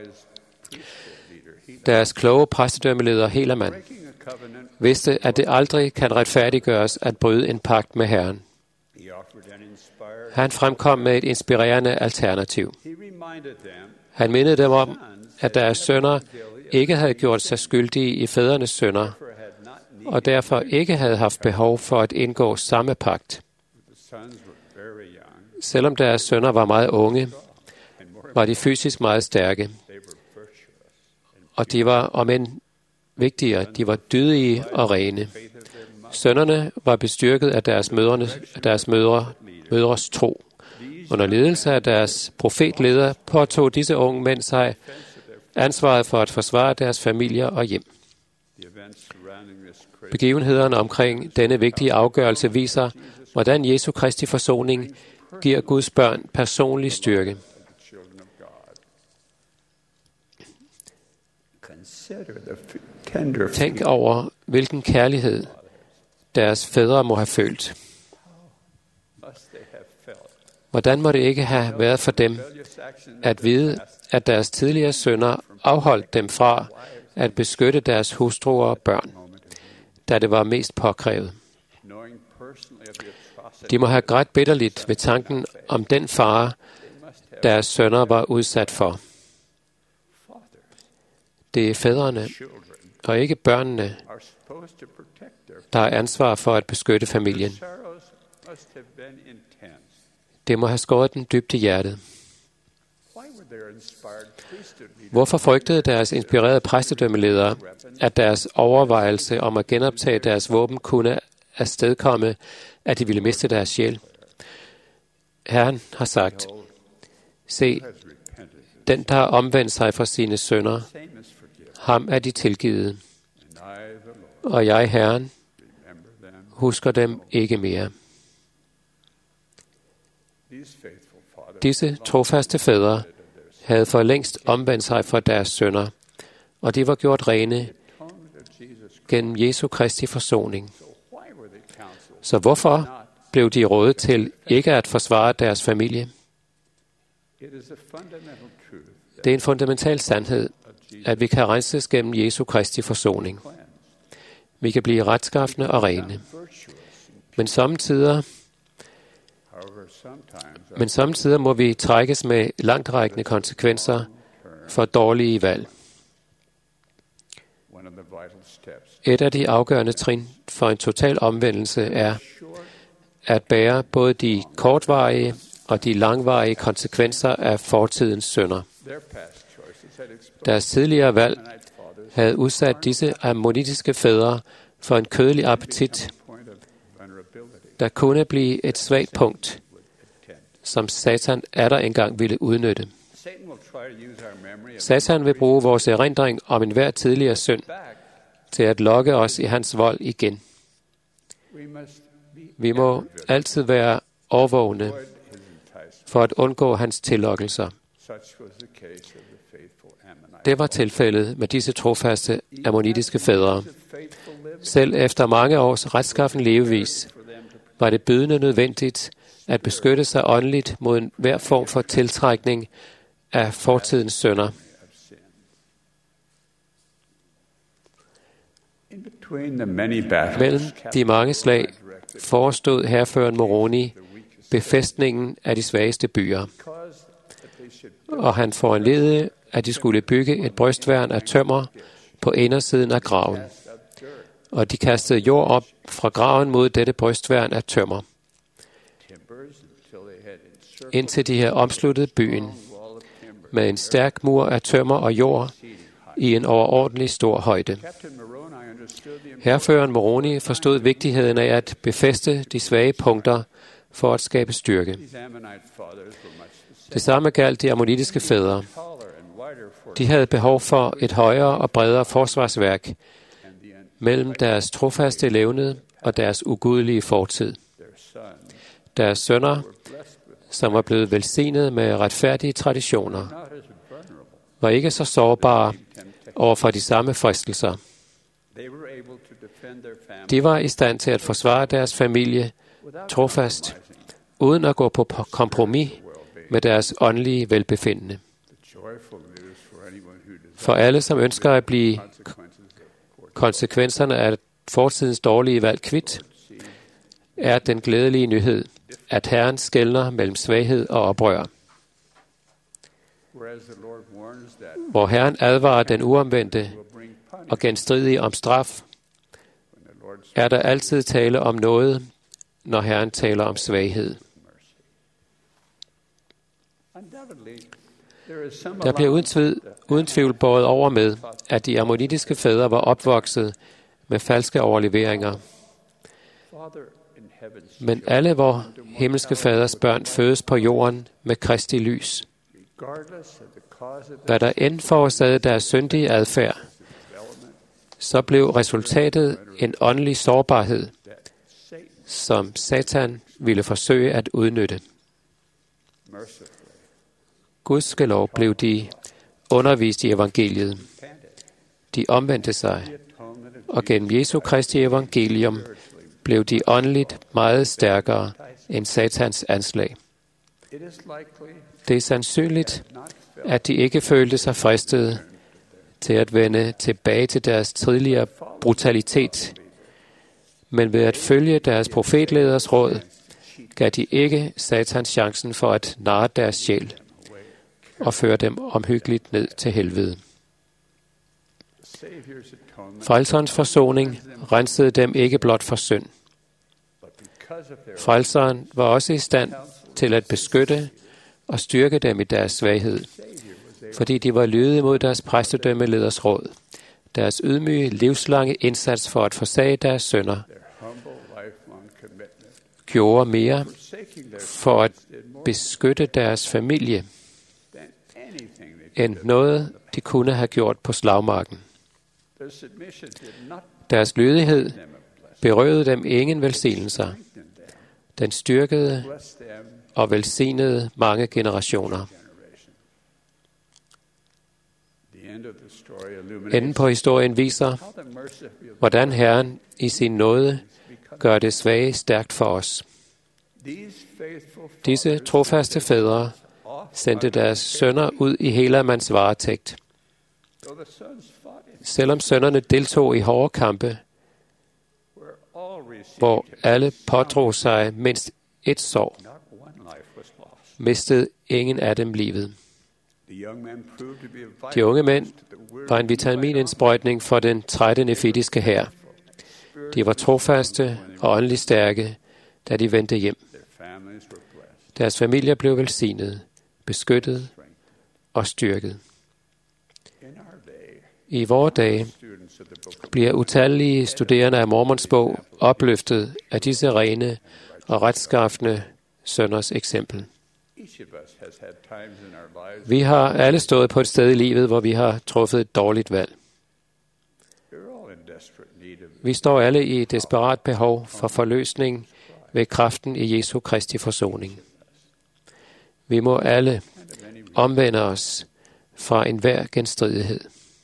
Deres kloge præstedømmeleder Helaman vidste, at det aldrig kan retfærdiggøres at bryde en pagt med Herren. Han fremkom med et inspirerende alternativ. Han mindede dem om, at deres sønner ikke havde gjort sig skyldige i fædrenes synder, og derfor ikke havde haft behov for at indgå samme pagt. Selvom deres sønner var meget unge, var de fysisk meget stærke, og de var, om end vigtigere, de var dydige og rene. Sønnerne var bestyrket af deres mødres tro. Under ledelse af deres profetleder påtog disse unge mænd sig ansvaret for at forsvare deres familier og hjem. Begivenhederne omkring denne vigtige afgørelse viser, hvordan Jesu Kristi forsoning giver Guds børn personlig styrke. Tænk over, hvilken kærlighed deres fædre må have følt. Hvordan må det ikke have været for dem at vide, at deres tidligere synder afholdt dem fra at beskytte deres hustruer og børn, da det var mest påkrævet. De må have grædt bitterligt ved tanken om den fare, deres sønner var udsat for. Det er fædrene og ikke børnene, der har ansvar for at beskytte familien. Det må have skåret dem dybt i hjertet. Hvorfor frygtede deres inspirerede præstedømmeledere, at deres overvejelse om at genoptage deres våben kunne afstedkomme, at de ville miste deres sjæl? Herren har sagt, se, den, der har omvendt sig fra sine synder, ham er de tilgivet, og jeg, Herren, husker dem ikke mere. Disse trofaste fædre havde for længst omvendt sig fra deres synder, og de var gjort rene gennem Jesu Kristi forsoning. Så hvorfor blev de rådet til ikke at forsvare deres familie? Det er en fundamental sandhed, at vi kan renses gennem Jesu Kristi forsoning. Vi kan blive retskaffende og rene. Men samtidig må vi trækkes med langtrækkende konsekvenser for dårlige valg. Et af de afgørende trin for en total omvendelse er at bære både de kortvarige og de langvarige konsekvenser af fortidens synder. Deres tidligere valg havde udsat disse ammonitiske fædre for en kødelig appetit, der kunne blive et svagt punkt, som Satan atter engang ville udnytte. Satan vil bruge vores erindring om enhver tidligere synd til at lokke os i hans vold igen. Vi må altid være årvågne for at undgå hans tillokkelser. Det var tilfældet med disse trofaste ammonitiske fædre. Selv efter mange års retskaffen levevis var det bydende nødvendigt at beskytte sig åndeligt mod enhver form for tiltrækning af fortidens synder. Mellem de mange slag forestod hærføreren Moroni befæstningen af de svageste byer, og han foranledede, at de skulle bygge et brystværn af tømmer på indersiden af graven, og de kastede jord op fra graven mod dette brystværn af tømmer, indtil de havde omsluttet byen med en stærk mur af tømmer og jord i en overordentlig stor højde. Hærføreren Moroni forstod vigtigheden af at befæste de svage punkter for at skabe styrke. Det samme galt de ammonitiske fædre. De havde behov for et højere og bredere forsvarsværk mellem deres trofaste levned og deres ugudelige fortid. Deres sønner, som var blevet velsignet med retfærdige traditioner, var ikke så sårbare over for de samme fristelser. De var i stand til at forsvare deres familie trofast, uden at gå på kompromis med deres åndelige velbefindende. For alle, som ønsker at blive konsekvenserne af fortidens dårlige valg kvit, er den glædelige nyhed, at Herren skelner mellem svaghed og oprør. Hvor Herren advarer den uomvendte og genstridige om straf, er der altid tale om noget, når Herren taler om svaghed. Der bliver uden tvivl båret over med, at de ammonitiske fædre var opvokset med falske overleveringer. Men alle vor himmelske faders børn fødes på jorden med Kristi lys. Hvad der end forårsagede deres syndige adfærd, så blev resultatet en åndelig sårbarhed, som Satan ville forsøge at udnytte. Gudskelov blev de undervist i evangeliet. De omvendte sig, og gennem Jesu Kristi evangelium blev de åndeligt meget stærkere end Satans anslag. Det er sandsynligt, at de ikke følte sig fristede til at vende tilbage til deres tidligere brutalitet, men ved at følge deres profetleders råd, gav de ikke Satans chancen for at narre deres sjæl og føre dem omhyggeligt ned til helvede. Frelserens forsoning rensede dem ikke blot for synd. Frelseren var også i stand til at beskytte og styrke dem i deres svaghed, fordi de var lydige mod deres præstedømmeleders råd, deres ydmyge livslange indsats for at forsage deres synder, gjorde mere for at beskytte deres familie, end noget de kunne have gjort på slagmarken. Deres lydighed berøvede dem ingen velsignelser. Den styrkede og velsignede mange generationer. Enden på historien viser, hvordan Herren i sin nåde gør det svage stærkt for os. Disse trofaste fædre sendte deres sønner ud i Helamands varetægt. Selvom sønnerne deltog i hårde kampe, hvor alle pådrog sig mindst et sår, mistede ingen af dem livet. De unge mænd var en vitaminindsprøjtning for den trætte nefitiske hær. De var trofaste og åndeligt stærke, da de vendte hjem. Deres familier blev velsignet, beskyttet og styrket. I vore dage bliver utallige studerende af Mormons bog opløftet af disse rene og retskaffende sønners eksempel. Vi har alle stået på et sted i livet, hvor vi har truffet et dårligt valg. Vi står alle i et desperat behov for forløsning ved kraften i Jesu Kristi forsoning. Vi må alle omvende os fra enhver genstridighed.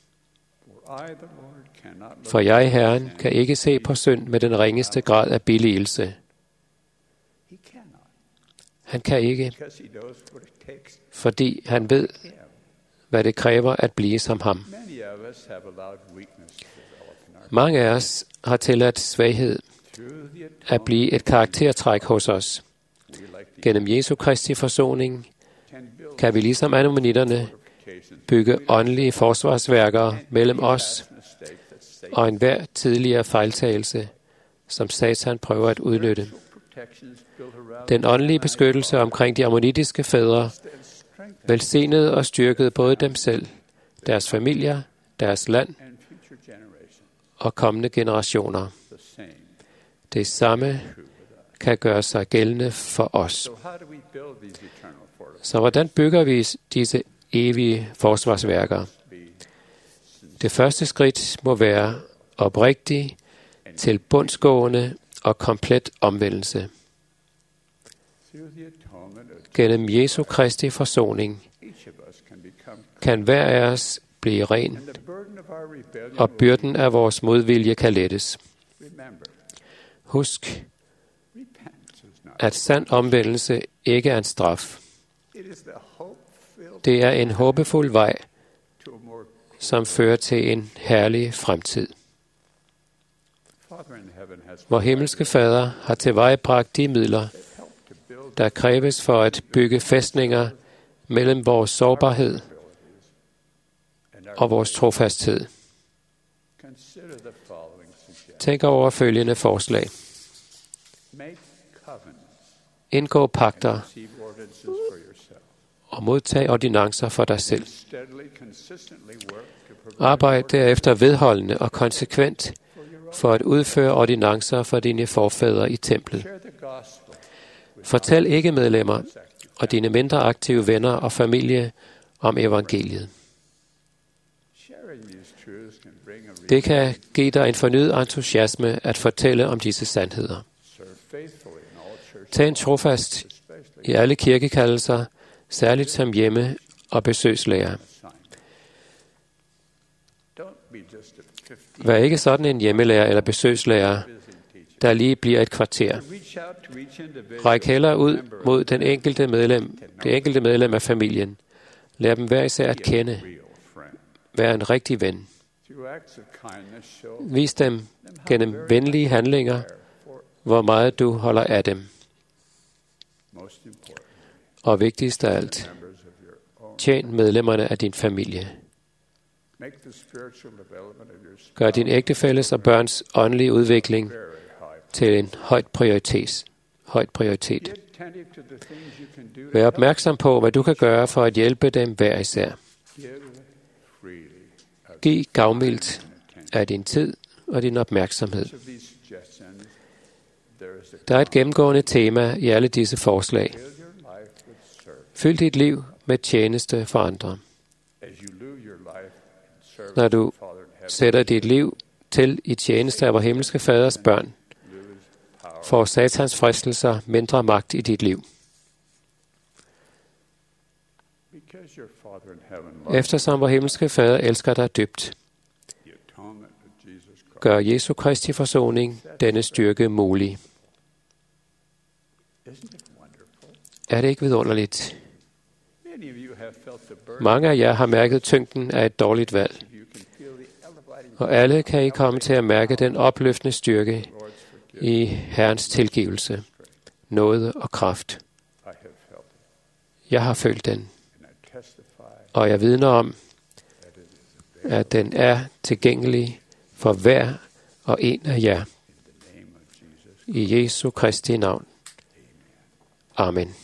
For jeg, Herren, kan ikke se på synd med den ringeste grad af billigelse. Han kan ikke, fordi han ved, hvad det kræver at blive som ham. Mange af os har tilladt svaghed at blive et karaktertræk hos os. Gennem Jesu Kristi forsoning kan vi ligesom ammonitterne bygge åndelige forsvarsværker mellem os og enhver tidligere fejltagelse, som Satan prøver at udnytte. Den åndelige beskyttelse omkring de ammonitiske fædre velsignede og styrkede både dem selv, deres familier, deres land og kommende generationer. Det samme kan gøre sig gældende for os. Så hvordan bygger vi disse evige forsvarsværker? Det første skridt må være oprigtig, tilbundsgående og komplet omvendelse. Gennem Jesu Kristi forsoning kan hver af os blive ren, og byrden af vores modvilje kan lettes. Husk, at sand omvendelse ikke er en straf. Det er en håbefuld vej, som fører til en herlig fremtid. Vor himmelske Fader har tilvejebragt de midler, der kræves for at bygge fæstninger mellem vores sårbarhed og vores trofasthed. Tænk over følgende forslag. Indgå pagter og modtag ordinancer for dig selv. Arbejd derefter vedholdende og konsekvent for at udføre ordinancer for dine forfædre i templet. Fortæl ikke medlemmer og dine mindre aktive venner og familie om evangeliet. Det kan give dig en fornyet entusiasme at fortælle om disse sandheder. Tag en trofast i alle kirkekaldelser, særligt som hjemme- og besøgslærer. Vær ikke sådan en hjemmelærer eller besøgslærer, der lige bliver et kvarter. Ræk hellere ud mod det enkelte medlem af familien. Lær dem hver især at kende. Vær en rigtig ven. Vis dem gennem venlige handlinger, hvor meget du holder af dem. Og vigtigst af alt, tjen medlemmerne af din familie. Gør din ægtefælles og børns åndelige udvikling til en højt prioritet. Vær opmærksom på, hvad du kan gøre for at hjælpe dem hver især. Giv gavmildt af din tid og din opmærksomhed. Der er et gennemgående tema i alle disse forslag. Fyld dit liv med tjeneste for andre. Når du sætter dit liv til i tjeneste af vor himmelske Faders børn, får Satans fristelser mindre magt i dit liv. Eftersom vor himmelske Fader elsker dig dybt, gør Jesu Kristi forsoning denne styrke mulig. Er det ikke vidunderligt? Mange af jer har mærket tyngden af et dårligt valg, og alle kan I komme til at mærke den opløftende styrke i Herrens tilgivelse, nåde og kraft. Jeg har følt den, og jeg vidner om, at den er tilgængelig for hver og en af jer. I Jesu Kristi navn. Amen.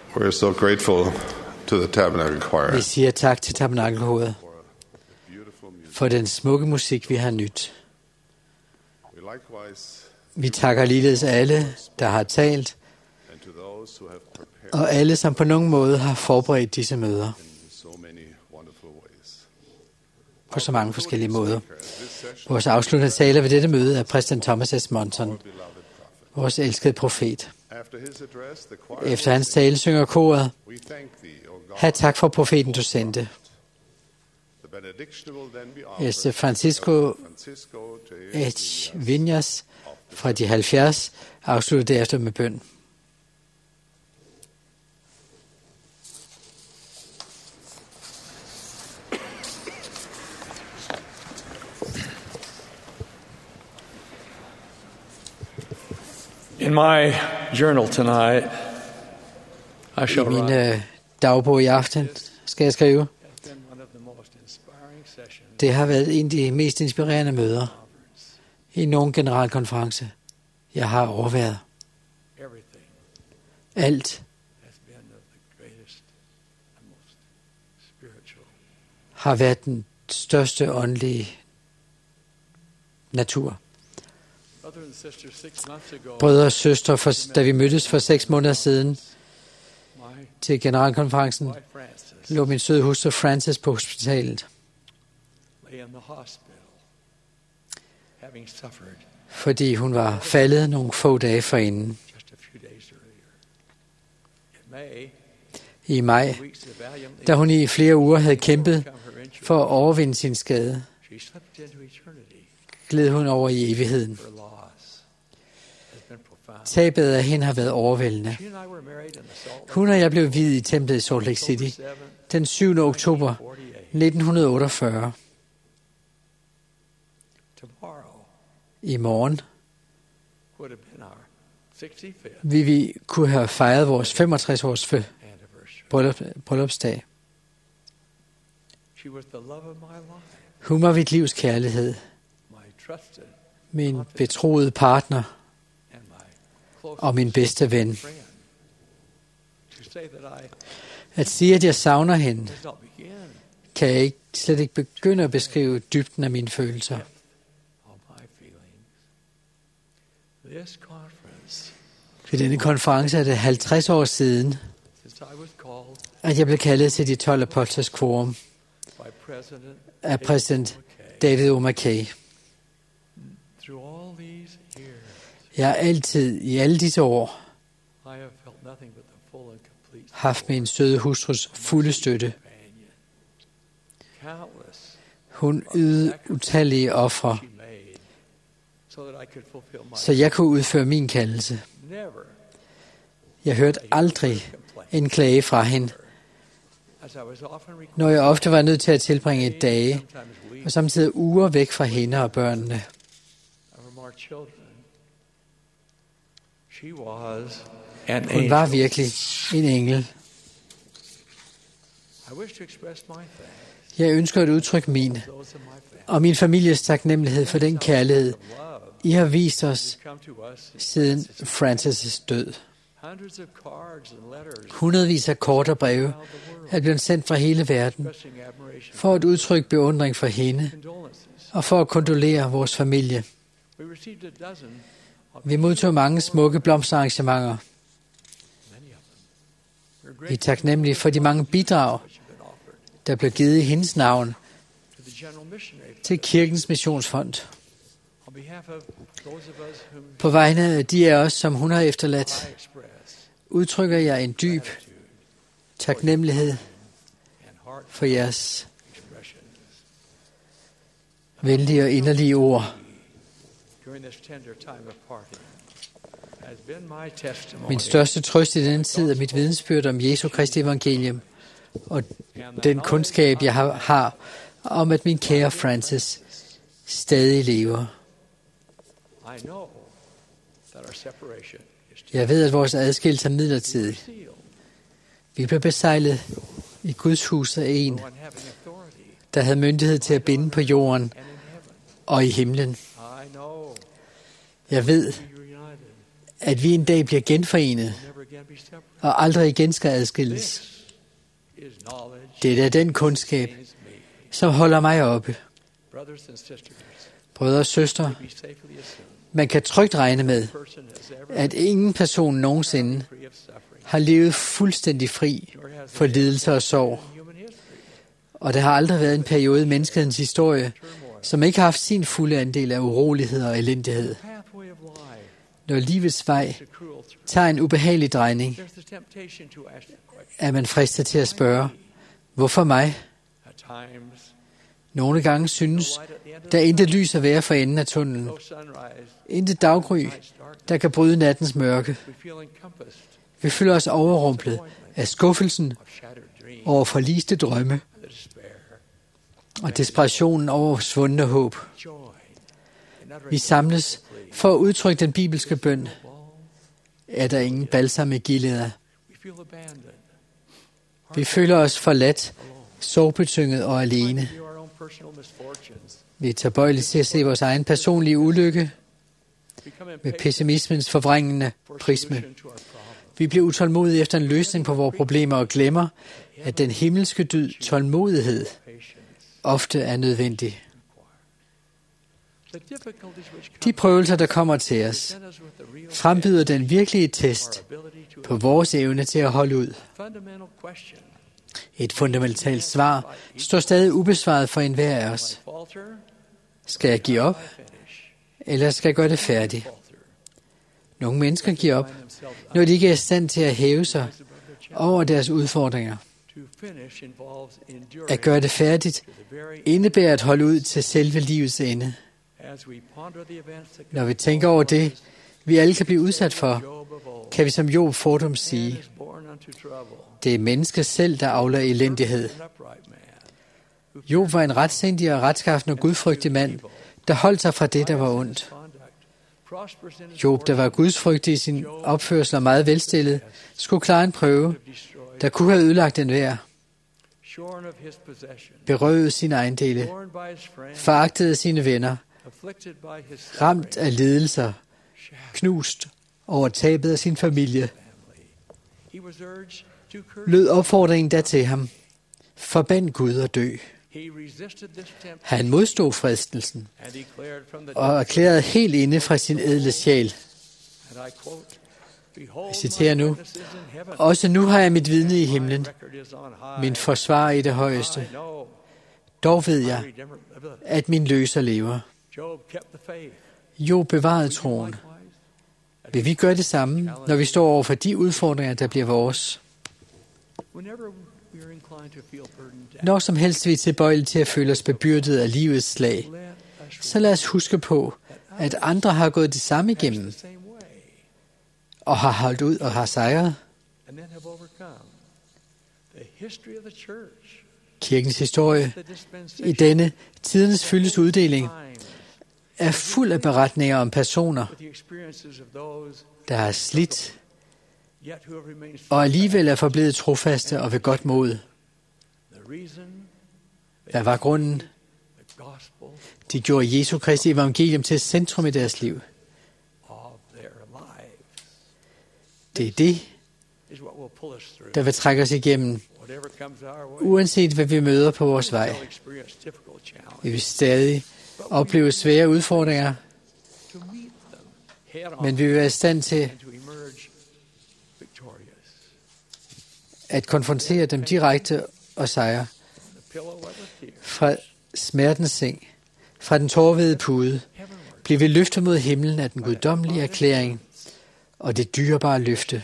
We're so grateful to the Tabernacle Choir. Vi siger tak til Tabernakelkoret for den smukke musik, vi har nydt. Vi takker ligeledes alle, der har talt, og alle, som på nogen måde har forberedt disse møder på så mange forskellige måder. Vores afsluttende taler ved dette møde er præsident Thomas S. Monson, vores elskede profet. Efter hans tale synger koret: "Ha' tak for profeten, du sendte." Este Francisco H. Viñas fra de 70 afslutter derefter med bøn. In my journal tonight, I shall I min write, dagbog i aften skal jeg skrive: det har været en af de mest inspirerende møder i nogen generalkonference, jeg har overværet. Alt har været den største åndelige natur. Brødre og søstre, da vi mødtes for 6 måneder siden til generalkonferencen, lå min søde hustru Frances på hospitalet, fordi hun var faldet nogle få dage forinden. I maj, da hun i flere uger havde kæmpet for at overvinde sin skade, gled hun over i evigheden. Tabet af hende har været overvældende. Hun og jeg blev viet i templet i Salt Lake City den 7. oktober 1948. I morgen vi kunne have fejret vores 65-års bryllupsdag. Hun var mit livs kærlighed, min betroede partner og min bedste ven. At sige, at jeg savner hende, kan jeg slet ikke begynde at beskrive dybden af mine følelser. Ved denne konference er det 50 år siden, at jeg blev kaldet til de 12 apostlers quorum af præsident David O. McKay. Jeg har altid, i alle disse år, haft min søde hustrus fulde støtte. Hun ydede utallige ofre, så jeg kunne udføre min kaldelse. Jeg hørte aldrig en klage fra hende, når jeg ofte var nødt til at tilbringe et dage, og samtidig uger væk fra hende og børnene. Hun var virkelig en engel. Jeg ønsker at udtrykke min og min families taknemmelighed for den kærlighed, I har vist os siden Frances' død. Hundredvis af kort og breve er blevet sendt fra hele verden for at udtrykke beundring for hende og for at kondolere vores familie. Vi modtog mange smukke blomsterarrangementer. Vi er taknemmelige for de mange bidrag, der blev givet i hendes navn til Kirkens Missionsfond. På vegne af de af os, som hun har efterladt, udtrykker jeg en dyb taknemmelighed for jeres venlige og inderlige ord. Min største trøst i denne tid er mit vidensbyrd om Jesu Kristi evangelium og den kundskab, jeg har om, at min kære Frances stadig lever. Jeg ved, at vores adskillelse er midlertidig. Vi blev besejlet i Guds hus af en, der havde myndighed til at binde på jorden og i himlen. Jeg ved, at vi en dag bliver genforenet og aldrig igen skal adskilles. Det er den kundskab, som holder mig oppe. Brødre og søstre, man kan trygt regne med, at ingen person nogensinde har levet fuldstændig fri for lidelse og sorg. Og der har aldrig været en periode i menneskehedens historie, som ikke har haft sin fulde andel af urolighed og elendighed. Når livets vej tager en ubehagelig drejning, er man fristet til at spørge, hvorfor mig? Nogle gange synes, der intet lys at være for enden af tunnelen. Intet daggry, der kan bryde nattens mørke. Vi føler os overrumplet af skuffelsen over forliste drømme og desperationen over svundne håb. Vi samles for at udtrykke den bibelske bøn. Er der ingen balsam i Gilead? Vi føler os forladt, sorgbetynget og alene. Vi er tilbøjelige til at se vores egen personlige ulykke med pessimismens forvrængende prisme. Vi bliver utålmodige efter en løsning på vores problemer og glemmer, at den himmelske dyd, tålmodighed, ofte er nødvendig. De prøvelser, der kommer til os, frembyder den virkelige test på vores evne til at holde ud. Et fundamentalt svar står stadig ubesvaret for enhver af os. Skal jeg give op, eller skal jeg gøre det færdigt? Nogle mennesker giver op, når de ikke er i stand til at hæve sig over deres udfordringer. At gøre det færdigt indebærer at holde ud til selve livets ende. Når vi tænker over det, vi alle kan blive udsat for, kan vi som Job fordum sige, det er mennesket selv, der avler elendighed. Job var en retsindig og retskaffen og gudfrygtig mand, der holdt sig fra det, der var ondt. Job, der var gudsfrygtig i sin opførsel og meget velstillet, skulle klare en prøve, der kunne have ødelagt enhver. Berøvet sine ejendele, foragtede sine venner, ramt af lidelser, knust over tabet af sin familie, lød opfordringen da til ham, forband Gud og dø. Han modstod fristelsen og erklærede helt inde fra sin ædle sjæl. Jeg citerer nu, også nu har jeg mit vidne i himlen, min forsvarer i det højeste. Dog ved jeg, at min løser lever. Job bevarede troen. Vil vi gøre det samme, når vi står over for de udfordringer, der bliver vores? Når som helst vi er tilbøjelige til at føle os bebyrdet af livets slag, så lad os huske på, at andre har gået det samme igennem, og har holdt ud og har sejret. Kirkens historie i denne tidens fyldes uddeling er fuld af beretninger om personer, der har slidt, og alligevel er forblevet trofaste og ved godt mod. Hvad var grunden? De gjorde Jesu Kristi evangelium til centrum i deres liv. Det er det, der vil trække os igennem, uanset hvad vi møder på vores vej. Vi vil stadig opleve svære udfordringer, men vi vil være i stand til at konfrontere dem direkte og sejre. Fra smertens seng, fra den tårvede pude, bliver vi løftet mod himlen af den guddommelige erklæring og det dyrebare løfte.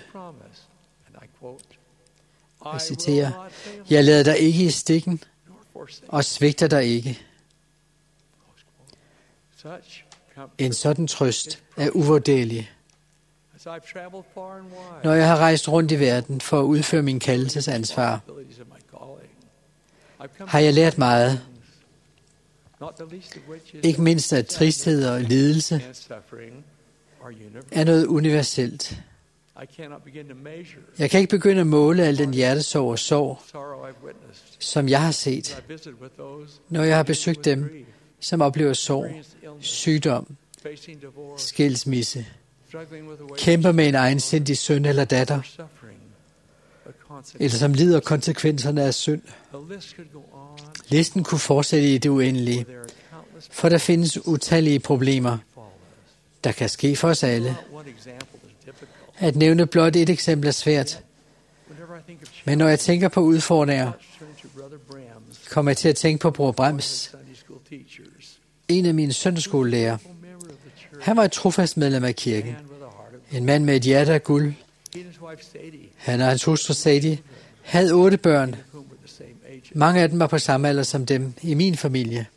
Jeg citerer, jeg lader dig ikke i stikken og svigter dig ikke. En sådan trøst er uvurderlig. Når jeg har rejst rundt i verden for at udføre min kaldelsesansvar, har jeg lært meget. Ikke mindst at tristhed og lidelse er noget universelt. Jeg kan ikke begynde at måle al den hjertesorg og sorg, som jeg har set, når jeg har besøgt dem, som oplever sorg, sygdom, skilsmisse, kæmper med en egensindig søn eller datter, eller som lider konsekvenserne af synd. Listen kunne fortsætte i det uendelige, for der findes utallige problemer, der kan ske for os alle. At nævne blot et eksempel er svært, men når jeg tænker på udfordringer, kommer jeg til at tænke på Bror Brams, en af mine søndagsskolelærer. Han var et trofast medlem af kirken, en mand med et hjerte af guld. Han og hans hustru Sadie havde 8 børn. Mange af dem var på samme alder som dem i min familie.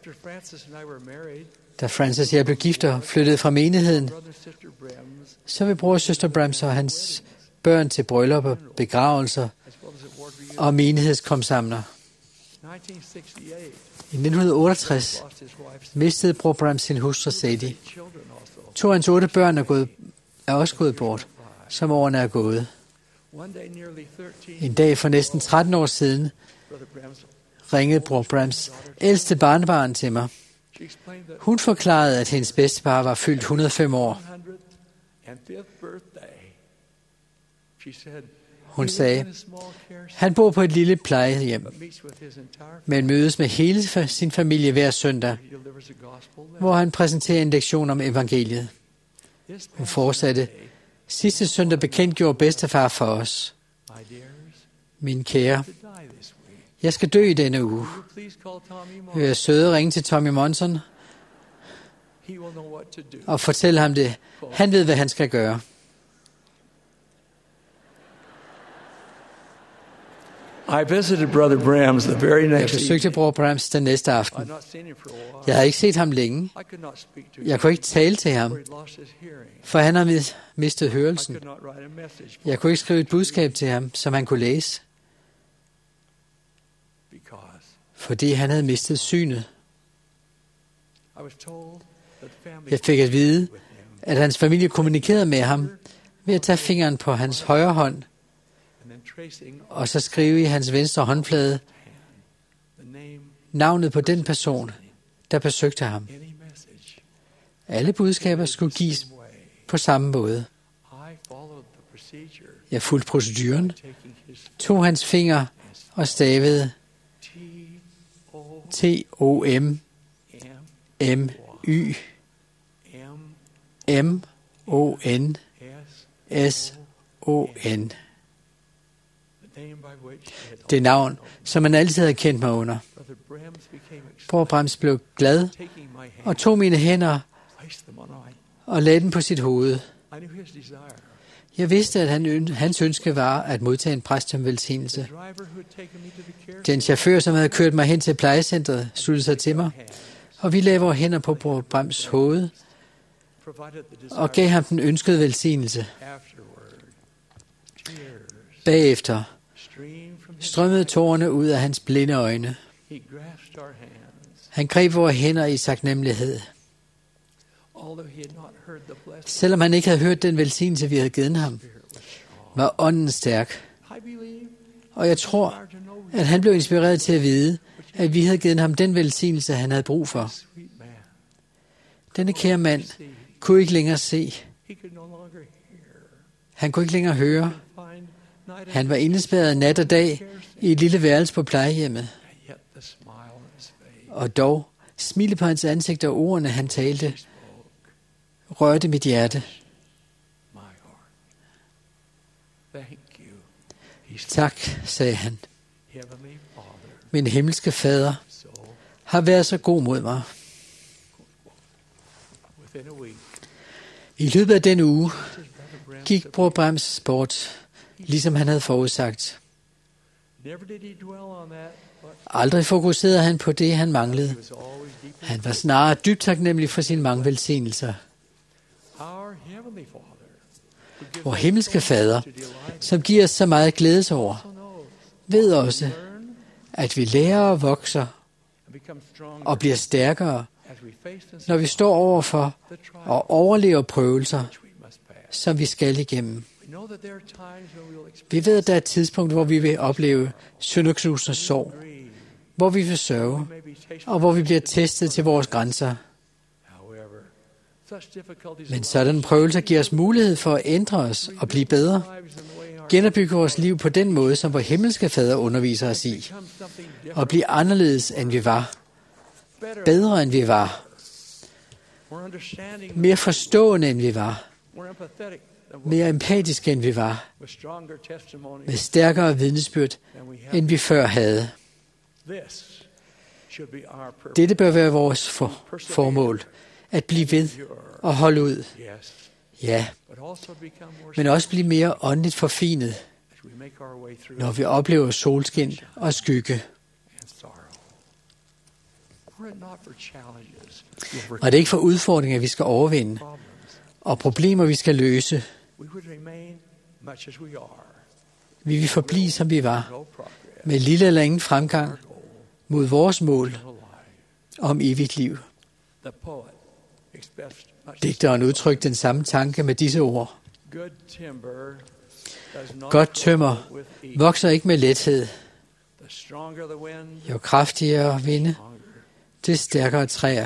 Da Francis og jeg blev gift og flyttede fra menigheden, så vil bror og søster Brams og hans børn til bryllup og begravelser og menighedskomsamler. I 1968 mistede bror Brams sin hustru Sadie. 2 af hans 8 børn er også gået bort, som årene er gået. En dag for næsten 13 år siden ringede bror Brams ældste barnebarn til mig. Hun forklarede, at hendes bedstefar var fyldt 105 år. Hun sagde, han bor på et lille plejehjem, men mødes med hele sin familie hver søndag, hvor han præsenterer en lektion om evangeliet. Hun fortsatte, sidste søndag bekendtgjorde bedstefar for os. Mine kære, jeg skal dø i denne uge. Vil jeg søde ringe til Tommy Monson og fortælle ham det. Han ved, hvad han skal gøre. I visited Brother Brams the very Jeg next besøgte bror Brams den næste aften. Jeg havde ikke set ham længe. Jeg kunne ikke tale til ham, for han har mistet hørelsen. Jeg kunne ikke skrive et budskab til ham, som han kunne læse, fordi han havde mistet synet. Jeg fik at vide, at hans familie kommunikerede med ham ved at tage fingeren på hans højre hånd, og så skrive i hans venstre håndflade navnet på den person, der besøgte ham. Alle budskaber skulle gives på samme måde. Jeg fulgte proceduren, tog hans finger og stavede T-O-M-M-Y-M-O-N-S-O-N. Det navn, som han altid havde kendt mig under. Bror Brams blev glad og tog mine hænder og lagde dem på sit hoved. Jeg vidste, at hans ønske var at modtage en præst som velsignelse. Den chauffør, som havde kørt mig hen til plejecentret, sluttede sig til mig, og vi lagde vores hænder på bror Brams hoved og gav ham den ønskede velsignelse. Bagefter strømmede tårerne ud af hans blinde øjne. Han greb vores hænder i taknemmelighed. Selvom han ikke havde hørt den velsignelse, vi havde givet ham, var ånden stærk. Og jeg tror, at han blev inspireret til at vide, at vi havde givet ham den velsignelse, han havde brug for. Denne kære mand kunne ikke længere se. Han kunne ikke længere høre. Han var indespærret nat og dag i et lille værelse på plejehjemmet. Og dog, smilet på hans ansigt og ordene, han talte, rørte mit hjerte. Tak, sagde han. Min himmelske fader har været så god mod mig. I løbet af den uge gik bror Brams bort, ligesom han havde forudsagt. Aldrig fokuserede han på det, han manglede. Han var snarere dybt taknemmelig for sin mange velsignelser. Vor himmelske fader, som giver os så meget glædes over, ved også, at vi lærer og vokser og bliver stærkere, når vi står overfor og overlever prøvelser, som vi skal igennem. Vi ved, at der er et tidspunkt, hvor vi vil opleve sønderknusende sorg, hvor vi vil sørge, og hvor vi bliver testet til vores grænser. Men sådan prøvelser giver os mulighed for at ændre os og blive bedre. Genopbygge vores liv på den måde, som vor himmelske Fader underviser os i. Og blive anderledes, end vi var. Bedre, end vi var. Mere forstående, end vi var. Mere empatiske, end vi var. Med stærkere vidnesbyrd, end vi før havde. Dette bør være vores formål. At blive ved og holde ud. Ja, men også blive mere åndeligt forfinet, når vi oplever solskin og skygge. Og det er ikke for udfordringer, vi skal overvinde, og problemer, vi skal løse. Vi vil forblive, som vi var, med lille eller ingen fremgang mod vores mål om evigt liv. Digteren udtrykte den samme tanke med disse ord. Godt tømmer vokser ikke med lethed. Jo kraftigere vinde, des stærkere træer.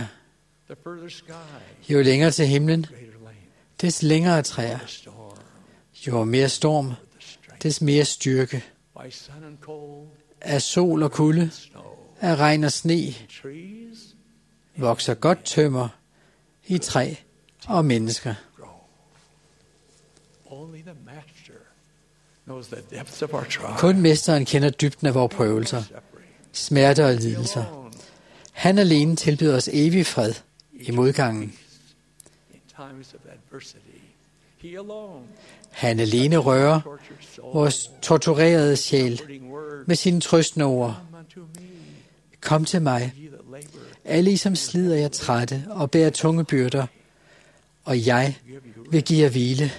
Jo længere til himlen, des længere træer. Jo mere storm, des mere styrke. Af sol og kulde, af regn og sne, vokser godt tømmer i træ og mennesker. Kun mesteren kender dybden af vores prøvelser, smerter og lidelser. Han alene tilbyder os evig fred i modgangen. Han alene rører vores torturerede sjæl med sine trøstende ord. Kom til mig, alle I som slider jer trætte og bærer tunge byrder, og jeg vil give jer hvile.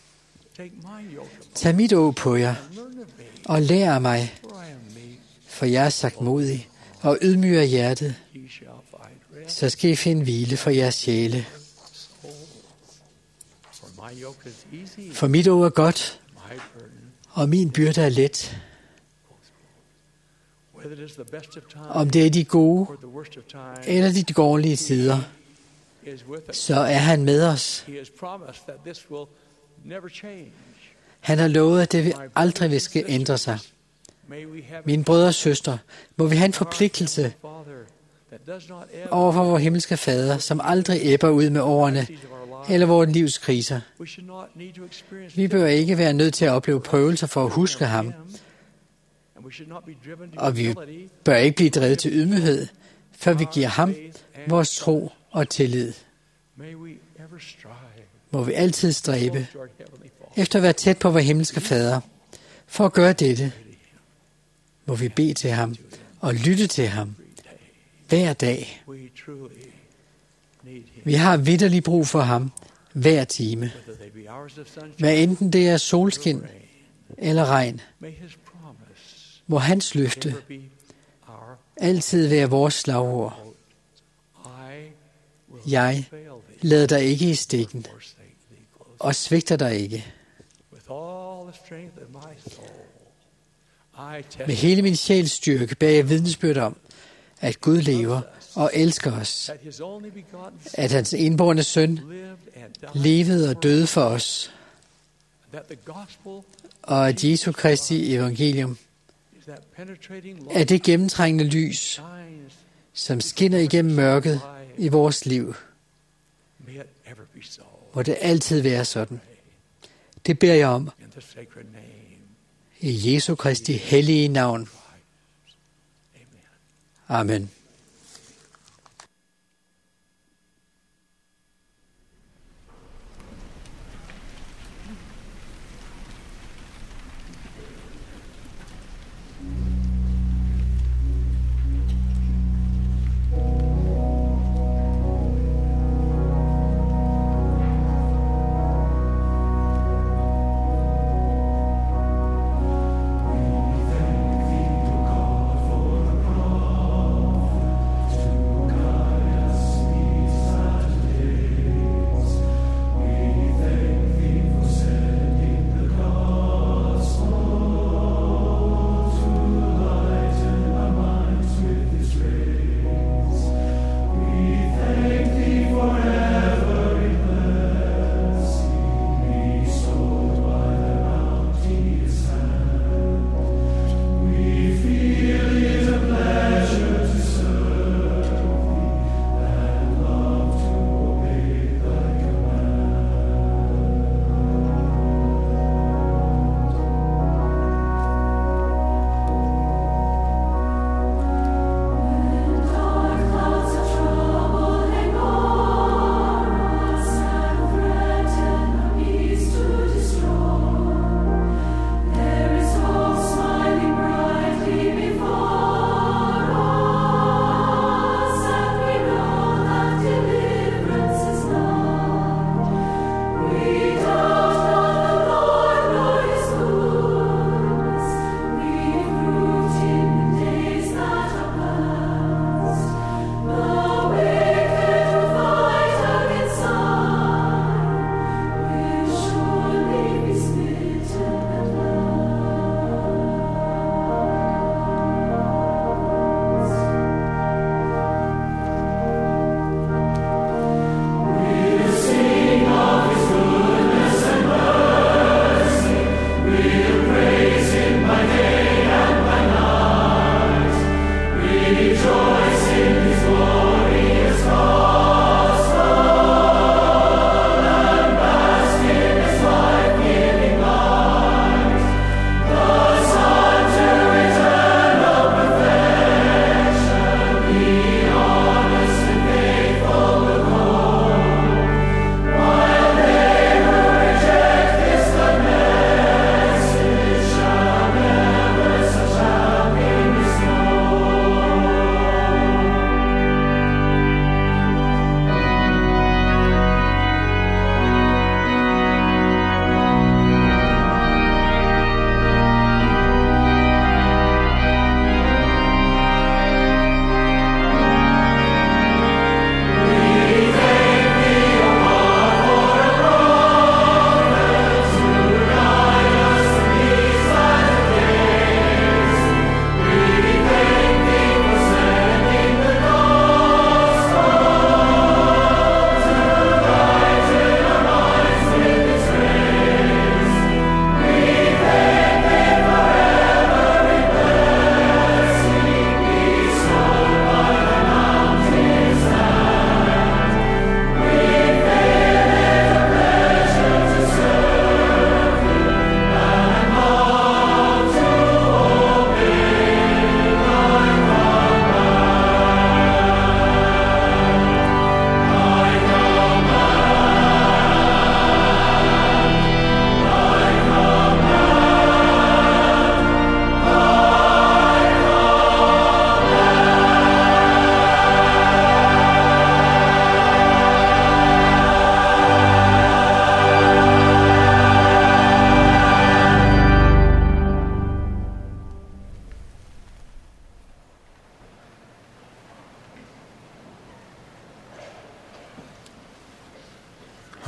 Tag mit åg på jer, og lær af mig, for jeg er sagtmodig og ydmyg af hjertet, så skal I finde hvile for jeres sjæle. For mit åg er godt, og min byrde er let. Om det er de gode eller de dårlige tider, så er han med os. Han har lovet, at det aldrig vil ske ændre sig. Mine brødre og søstre, må vi have en forpligtelse over for vores himmelske Fader, som aldrig ebber ud med årene eller vores livs kriser. Vi bør ikke være nødt til at opleve prøvelser for at huske ham, og vi bør ikke blive drevet til ydmyghed, før vi giver ham vores tro og tillid. Må vi altid stræbe efter at være tæt på vores himmelske Fader. For at gøre dette, må vi bede til ham og lytte til ham hver dag. Vi har vitterlig brug for ham hver time. Hvad enten det er solskin eller regn, må hans løfte altid være vores slagord. Jeg lader dig ikke i stikken og svigter dig ikke. Med hele min sjæls styrke bærer jeg vidnesbyrd om, at Gud lever og elsker os. At hans enbårne søn levede og døde for os. Og at Jesu Kristi evangelium er det gennemtrængende lys, som skinner igennem mørket i vores liv. Må det altid være sådan. Det beder jeg om. I Jesu Kristi hellige navn. Amen.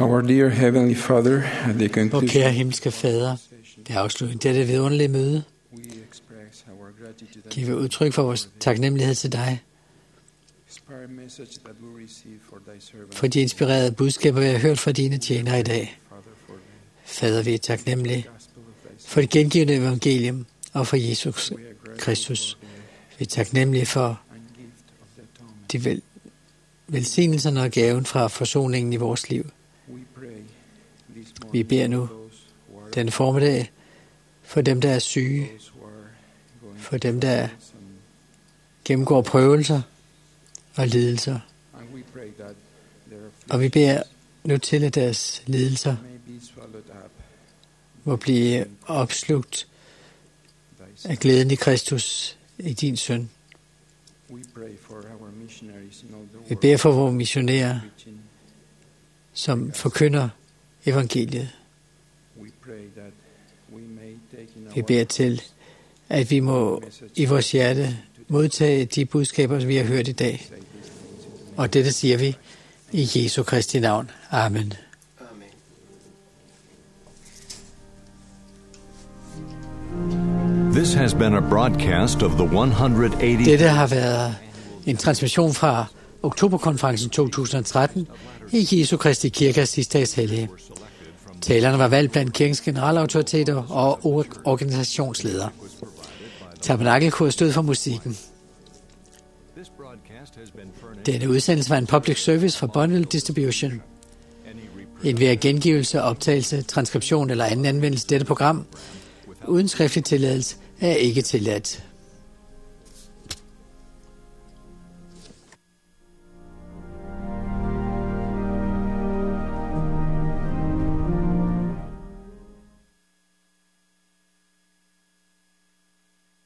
Our dear Heavenly Father, at the Vor conclusion kære himmelske Fader, ved afslutningen af dette vidunderlige møde, giver vi udtryk for vores taknemmelighed til dig, for de inspirerede budskaber, vi har hørt fra dine tjenere i dag. Fader, vi er taknemmelige for det gengivende evangelium og for Jesus Kristus. Vi er taknemmelige for de velsignelserne og gaven fra forsoningen i vores liv. Vi beder nu denne formiddag for dem, der er syge, for dem, der gennemgår prøvelser og lidelser. Og vi beder nu til, at deres lidelser må blive opslugt af glæden i Kristus, i din søn. Vi beder for vores missionærer, som forkynder evangeliet. Vi beder til, at vi må i vores hjerte modtage de budskaber, vi har hørt i dag. Og dette siger vi i Jesu Kristi navn. Amen. This has been a broadcast of the 180. Dette har været en transmission fra Oktoberkonferencen 2013 i Jesu Kristi Kirkes sidste dags hellige. Talerne var valgt blandt kirkens generalautoriteter og organisationsledere. Tabernakelkoret stod for musikken. Denne udsendelse var en public service fra Bonneville Distribution. Enhver gengivelse, optagelse, transkription eller anden anvendelse af dette program uden skriftlig tilladelse er ikke tilladt.